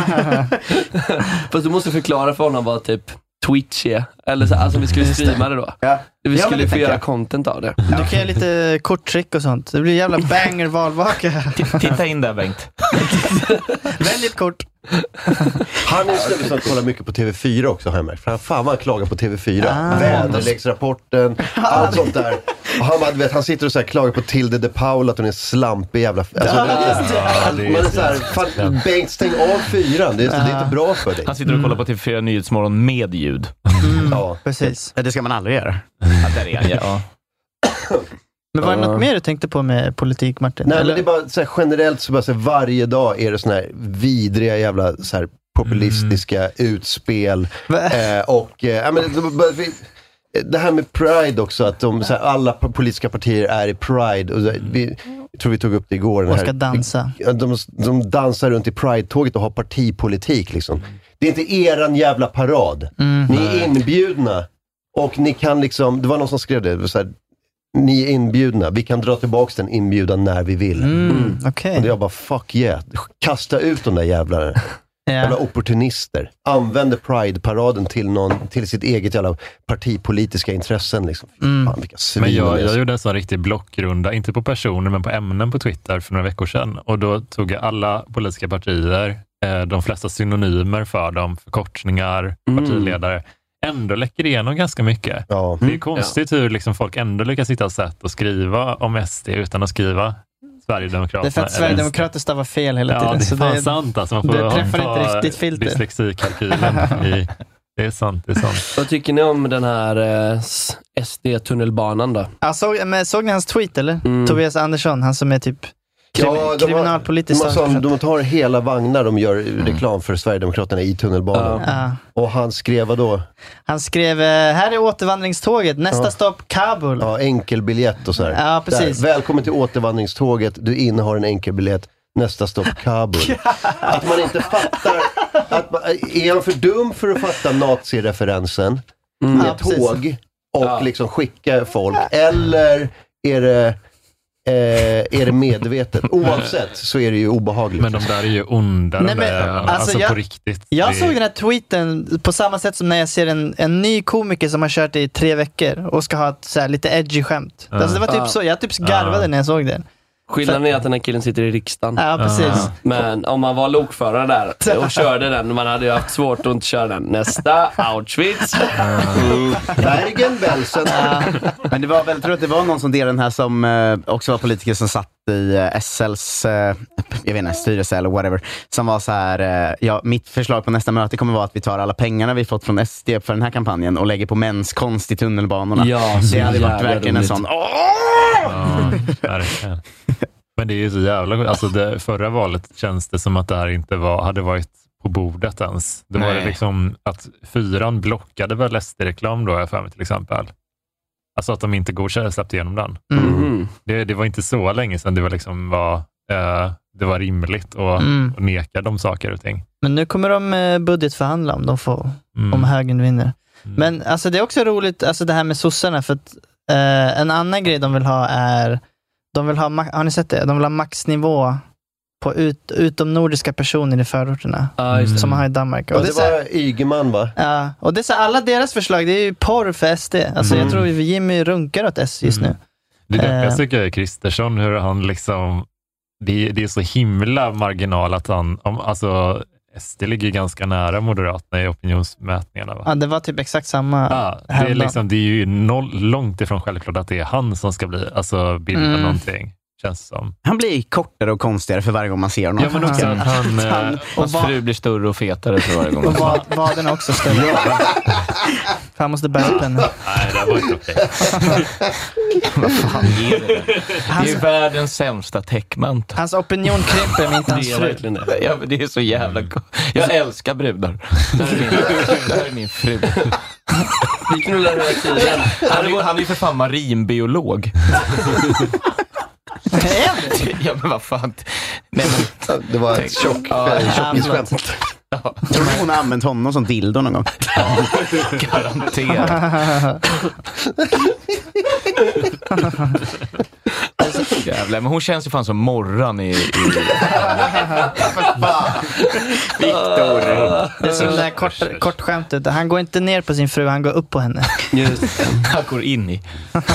Fast du måste förklara för honom vad typ Twitch är. Eller så, alltså vi skulle streama det då. Ja. Vi skulle ja, få göra content av det. Du kan göra lite korttrick och sånt. Det blir jävla banger valvaka. Titta in där, Bengt. Välj ett kort. Han är snubbe som kollar mycket på T V fyra också, har jag märkt. För han, fan vad han klagar på T V fyra. Ah. Väderleksrapporten, allt sånt där. Och han, vet, han sitter och så här klagar på Tilde de Paula att hon är slampig jävla... Alltså, ja, det, ja, det är, man är så här, fan, Bengt, stäng av fyran. Det är, ja. det är inte bra för dig. Han sitter och kollar på T V fyra Nyhetsmorgon med ljud. Mm. Ja, precis. Det ska man aldrig göra. Ja, det är han, ja. Men var det något mer du tänkte på med politik, Martin? Nej, men det är bara så här, generellt så bara så här, varje dag är det såna här vidriga jävla så här populistiska mm. utspel. Eh, och eh, men, det, det här med Pride också, att de, så här, alla politiska partier är i Pride. Och vi, jag tror vi tog upp det igår. Och ska här, dansa. De, de dansar runt i Pride-tåget och har partipolitik liksom. Det är inte eran jävla parad. Mm. Ni är inbjudna. Och ni kan liksom, det var någon som skrev det, det var så här, ni är inbjudna. Vi kan dra tillbaka den inbjudan när vi vill. Mm, okay. Och jag bara, fuck yeah. Kasta ut de där jävlarna. Ja. Jävla opportunister. Använder Pride-paraden till, någon, till sitt eget jävla partipolitiska intressen. Liksom. Mm. Fan, vilka svin. Men jag, jag gjorde en sån riktig blockrunda, inte på personer men på ämnen på Twitter för några veckor sedan. Och då tog jag alla politiska partier, eh, de flesta synonymer för dem, förkortningar, mm. partiledare. Ändå läcker igenom ganska mycket. Ja. Det är konstigt ja. hur liksom folk ändå lyckas hitta sätt att skriva om S D utan att skriva Sverigedemokraterna. Det är för att Sverigedemokrater stavar fel hela tiden. Ja, det är så fan det, sant. Alltså, man får det träffar inte riktigt filter. Dyslexikalkylen i... Det är sant, det är sant. Vad tycker ni om den här eh, S D-tunnelbanan då? Jag såg, men såg ni hans tweet eller? Mm. Tobias Andersson, han som är typ Ja, kriminalpolitiskt. De, de, de tar hela vagnar, de gör reklam för Sverigedemokraterna i tunnelbanan. Ja. Och han skrev vad då? Han skrev, här är återvandringståget, nästa ja. stopp Kabul. Ja, enkelbiljett och så här. Ja, precis. Där, välkommen till återvandringståget, du innehar en enkelbiljett, nästa stopp Kabul. Att man inte fattar, att man, är han för dum för att fatta nazireferensen mm. med ja, tåg och ja. liksom skicka folk, eller är det Eh, är det medvetet? Oavsett så är det ju obehagligt. Men de där är ju onda. Nej, men, där, alltså, alltså jag, på riktigt. Jag det... såg den här tweeten på samma sätt som när jag ser en, en ny komiker som har kört i tre veckor och ska ha ett så här, lite edgy skämt. Uh. Alltså, det var typ uh. så, jag typ garvade uh. när jag såg den. Skillnaden är att den här killen sitter i riksdagen. Ja, precis. Uh. Men om man var lokförare där och körde den, man hade ju haft svårt att inte köra den. Nästa, Auschwitz. Uh. Bergen-Belsen. Uh. Men det var väl, tror att det var någon som delade den här som uh, också var politiker som satt i uh, S L:s uh, jag vet inte, styrelse eller whatever, som var så här, uh, ja, mitt förslag på nästa möte kommer vara att vi tar alla pengarna vi fått från S D för den här kampanjen och lägger på mäns konst i tunnelbanorna. Ja, det hade varit verkligen en sån ja, verkligen. Men det är ju så jävla, alltså det förra valet känns det som att det här inte var, hade varit på bordet ens. Det var det liksom att fyran blockade väl S D-reklam då, jag för mig till exempel. Alltså att de inte godkände släppte igenom den. Mm. Det, det var inte så länge sedan det var liksom var, eh, det var rimligt att mm. neka de saker och ting. Men nu kommer de eh, budgetförhandla om de får, mm. om högern vinner. Mm. Men alltså det är också roligt, alltså det här med sossarna, för att eh, en annan grej de vill ha är, de vill ha, har ni sett det? De vill ha maxnivå på ut, utomnordiska personer i förorterna. Ah, som man har i Danmark. Och, och det, det var Ygeman, va? Ja, och det är så alla deras förslag, det är ju porr för S D. Alltså mm. jag tror Jimmy runkar åt S just mm. nu. Det är det jag tycker är Kristersson, hur han liksom det, det är så himla marginal att han, om, alltså S D ligger ganska nära Moderaterna i opinionsmätningarna, va? Ja, det var typ exakt samma. Ja, det, är liksom, det är ju noll, långt ifrån självklart att det är han som ska bli, alltså bilda mm. någonting. Känns som. Han blir kortare och konstigare för varje gång man ser honom. Ja, men också att han, han, hans fru blir större och fetare för varje gång. Och vad, vaden också större. Ja. Han måste bära upp henne. Nej, det var inte okej. Vad fan är det? Det är världens sämsta täckmant. Hans opinion krymper med inte hans fru. Det. Ja, men det är så jävla gott. Jag älskar brudar. Det här är min, det här är min fru. Vi knullar hela tiden. Han är, han är för fan marinbiolog. Ja, men vad fan. Nej, men, det var ett tjock, ja, tjockisskämt. Ja. Tror du hon har använt honom som dildo någon gång? Garanterat. Jävlar, men hon känns ju fan som Morran i... i... Viktor. Det är som det där kort, kort skämtet. Han går inte ner på sin fru, han går upp på henne. Just. Han går in i.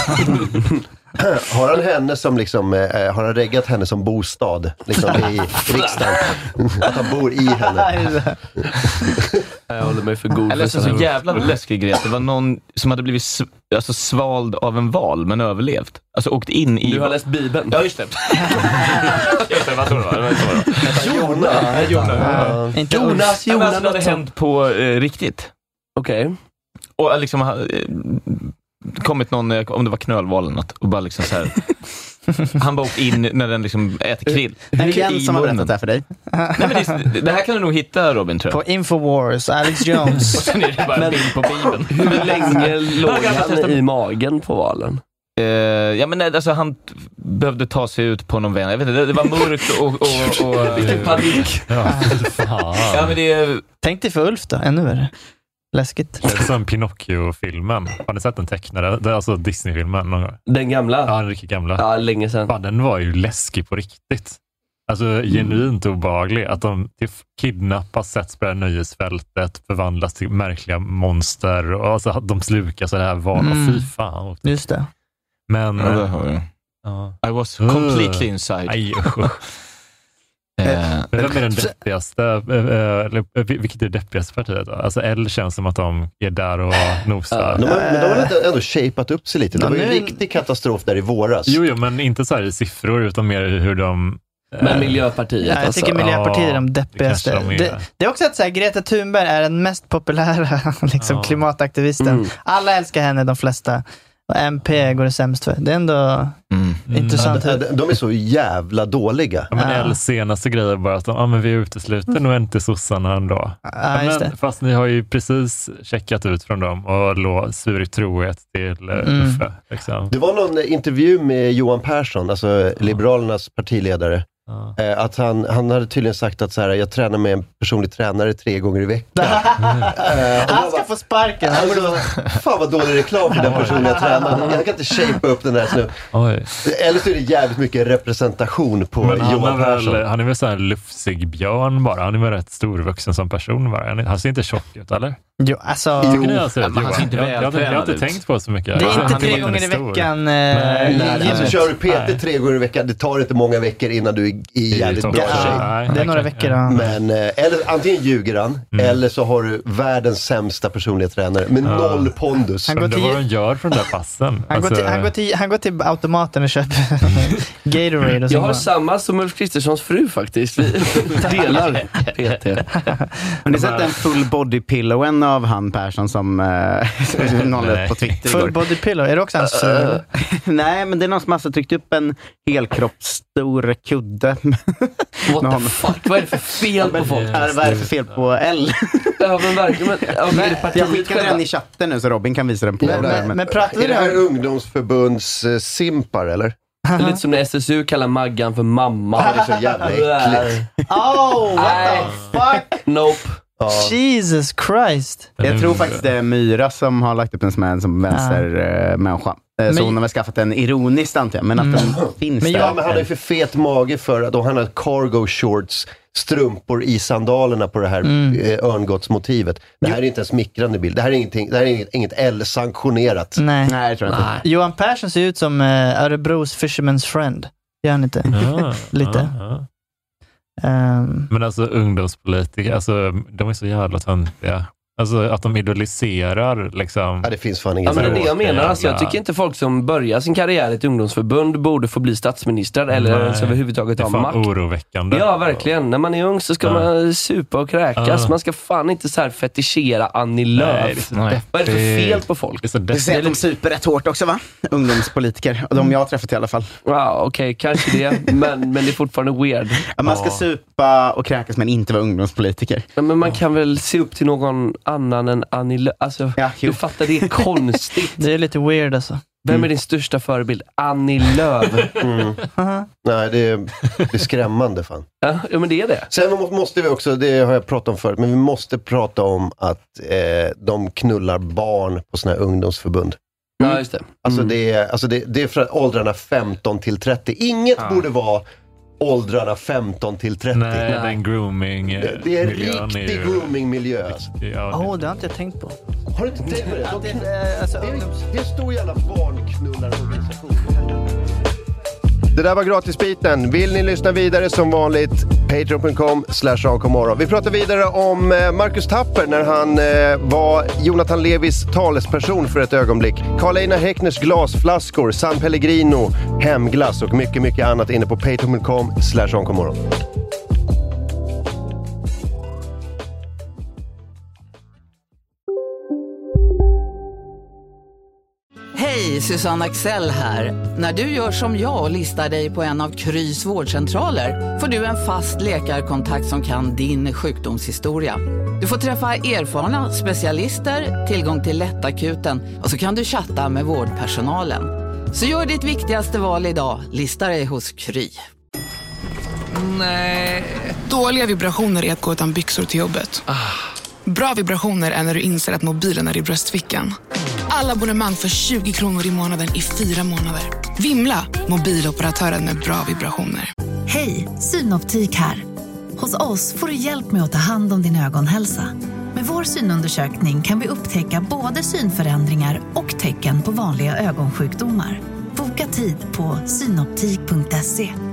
Har han henne som liksom, eh, har han reggat henne som bostad liksom i riksdagen? Att han bor i henne. Jag håller mig för god. Jag läste en så jävla läskig grej. Det var någon som hade blivit sv- alltså svald av en val men överlevt. Alltså åkt in i... Du har läst Bibeln. Ja, just det. Just det, vad tror du var? Jonas. Jonas. Inte Jonas. Jonas. Det hade hänt på eh, riktigt. Okej. Okay. Och liksom... Eh, kommit någon, om det var knölval eller något, och bara liksom så här. Han bara åkt in när den liksom äter krill. Är det en som har berättat det här för dig? Nej, men det, det här kan du nog hitta, Robin, tror jag. På Infowars, Alex Jones. Och sen är det bara en bild på Bibeln. Hur länge låg han i magen på valen? Uh, ja, men nej, alltså han behövde ta sig ut på någon vän. Jag vet inte, det, det var mörkt och... och, och, och vilken panik. Ja, fan. Ja, men det... Tänk dig för Ulf då, ännu värre. Läskigt. Det är som Pinocchio-filmen. Har ni sett den tecknade? Det är alltså Disney-filmen någon gång. Den gamla? Ja, den riktigt gamla. Ja, länge sedan. Fan, den var ju läskig på riktigt. Alltså mm. genuint obehaglig. Att de kidnappas, sätts på det här nöjesfältet, förvandlas till märkliga monster. Och alltså, de slukar så här van. Mm. Och fy fan. Just det. Men... Ja, det har jag. Ja. I was completely inside. Aj, Eh, men vem är den deppigaste, eller vilket är det deppigaste partiet då? Alltså L känns som att de är där och nosar. Ja, de har, men de har ändå shapat upp sig lite. Det var ju en riktig katastrof där i våras. Jo, jo, men inte så här i siffror utan mer hur de... Men Miljöpartiet ja, jag alltså. tycker Miljöpartiet är de deppigaste. Det, de är. Det, det är också att så här, Greta Thunberg är den mest populära liksom, ja. klimataktivisten. Mm. Alla älskar henne, de flesta. Och M P går det sämst för. Det är ändå mm. intressant. Mm. De, de är så jävla dåliga. Ja, men ja. L senaste grejer bara att de, ja, men vi utesluter mm. nog inte sossarna ändå. Ja, ja, just men, det. Fast ni har ju precis checkat ut från dem och lå, svurit trohet till mm. Uffe. Liksom. Det var någon intervju med Johan Persson, alltså ja. Liberalernas partiledare. Ja. Eh, att han, han hade tydligen sagt att så här, jag tränar med en personlig tränare tre gånger i veckan. Mm. eh, han ska bara, få sparken. Alltså. Då, fan vad dålig reklam för den personliga tränaren. Jag kan inte shape upp den där nu. Eller så är det jävligt mycket representation på men Johan Persson. Väl, han är väl så här lufsig björn bara. Han är väl rätt storvuxen som person bara. Han ser inte tjock ut, eller? Jo, alltså... Jo, jag, ser ut, han ser inte jag, jag, jag, jag har inte tänkt på så mycket. Det är inte han tre är gånger i veckan. Nej, nej, nej. Så kör du P T tre gånger i veckan. Det tar inte många veckor innan du är i jävligt bra shape. Det är några veckor. Ja. Men, eller antingen ljuger han, mm. eller så har du världens sämsta personliga tränare med ja. noll pondus. Han går till, det vad de gör från den där passen. Han, alltså, går till, han, går till, han går till automaten och köper Gatorade och så. Jag har samma som Ulf Kristerssons fru faktiskt. Vi delar P T. Har ni sett en full body pillowen av han Persson som uh, någon upp på Twitter full body pillow? Är det också hans fru? Uh, nej, men det är någon som har tryckt upp en helkroppsstor kudde. What the fuck? Vad är det för fel på folk? Är, vad är det för fel på L? Ja, men verkligen. Men, ja, men jag skickar den i chatten nu så Robin kan visa den på. Men, men, men pratar vi det här ungdomsförbunds uh, simpar, eller? Lite som när S S U kallar Maggan för mamma. Det är så jävla äckligt. Oh, what the fuck? Nope. Ja. Jesus Christ. Jag tror faktiskt det är Myra som har lagt upp en smäll som vänstermänniska. Men- Så hon har väl skaffat en ironiskt antar jag, men att Mm. den finns Men där. ja, men han har ju för fet mage för att han har cargo shorts, strumpor i sandalerna på det här Mm. eh, örngottsmotivet. Det här är inte en smickrande bild. Det här är ingenting, det här är inget, inget L-sanktionerat. Nej. Nej, jag tror inte. Nej. Johan Persson ser ut som eh, Örebros Fisherman's Friend. Gör han inte? Ja, Lite. ja, ja. Um, Men alltså ungdomspolitiker, alltså, de är så jävla töntiga. Alltså att de idoliserar liksom. Ja, det finns fan Ja, inget. men det är det jag Jävla- menar. Alltså, jag tycker inte folk som börjar sin karriär i ett ungdomsförbund borde få bli statsministrar eller Nej, ens överhuvudtaget det är ha fan makt. oroväckande. Ja, verkligen. När man är ung så ska Ja. man supa och kräkas. Ja. Man ska fan inte så här fetischera Annie Lööf. Nej, det är så deppigt. Vad är det för fel på folk? Det är så Det säger att de super rätt hårt också, va? Ungdomspolitiker. Och de jag har träffat i alla fall. Ja, okej, kanske det. Men, men det är fortfarande weird. Ja, man ska Ja. supa och kräkas men inte vara ungdomspolitiker. Ja, men man kan väl se upp till någon annan än Annie Lööf. Alltså, Ja, du fattar, det är konstigt. det är lite weird alltså. Vem är din största förebild? Annie Lööf. Mm. Nej, det är, det är skrämmande fan. Ja, ja, men det är det. Sen må- måste vi också, det har jag pratat om förut, men vi måste prata om att eh, de knullar barn på såna här ungdomsförbund. Ja, just det. Alltså, Mm. det, är, alltså det, det är för åldrarna femton till trettio. Inget Ja. borde vara åldrarna femton till trettio. Nej, den grooming. eh, Det, det är en miljön riktig ju- grooming-miljö. Alltså. Ja, Åh, oh, det har inte jag tänkt på. Har du inte tänkt på det? Att De, det, eh, alltså, det, ungdoms... är, det är en stor jävla barnknullarorganisation. Det där var gratisbiten. Vill ni lyssna vidare som vanligt, patreon punkt com slash ankomorgon. Vi pratar vidare om eh, Marcus Tapper när han eh, var Jonathan Levis talesperson för ett ögonblick. Karl-Einar Häckners glasflaskor, San Pellegrino, hemglass och mycket, mycket annat inne på patreon punkt com slash ankomorgon. Hej, Susanne Axel här. När du gör som jag och listar dig på en av Krys vårdcentraler får du en fast läkarkontakt som kan din sjukdomshistoria. Du får träffa erfarna specialister, tillgång till lättakuten och så kan du chatta med vårdpersonalen. Så gör ditt viktigaste val idag, lista dig hos Kry. Nej. Dåliga vibrationer är att gå utan byxor till jobbet. Bra vibrationer är när du inser att mobilen är i bröstfickan. Alla abonnemang för tjugo kronor i månaden i fyra månader. Vimla! Mobiloperatören med bra vibrationer. Hej, Synoptik här. Hos oss får du hjälp med att ta hand om din ögonhälsa. Med vår synundersökning kan vi upptäcka både synförändringar och tecken på vanliga ögonsjukdomar. Boka tid på synoptik punkt se.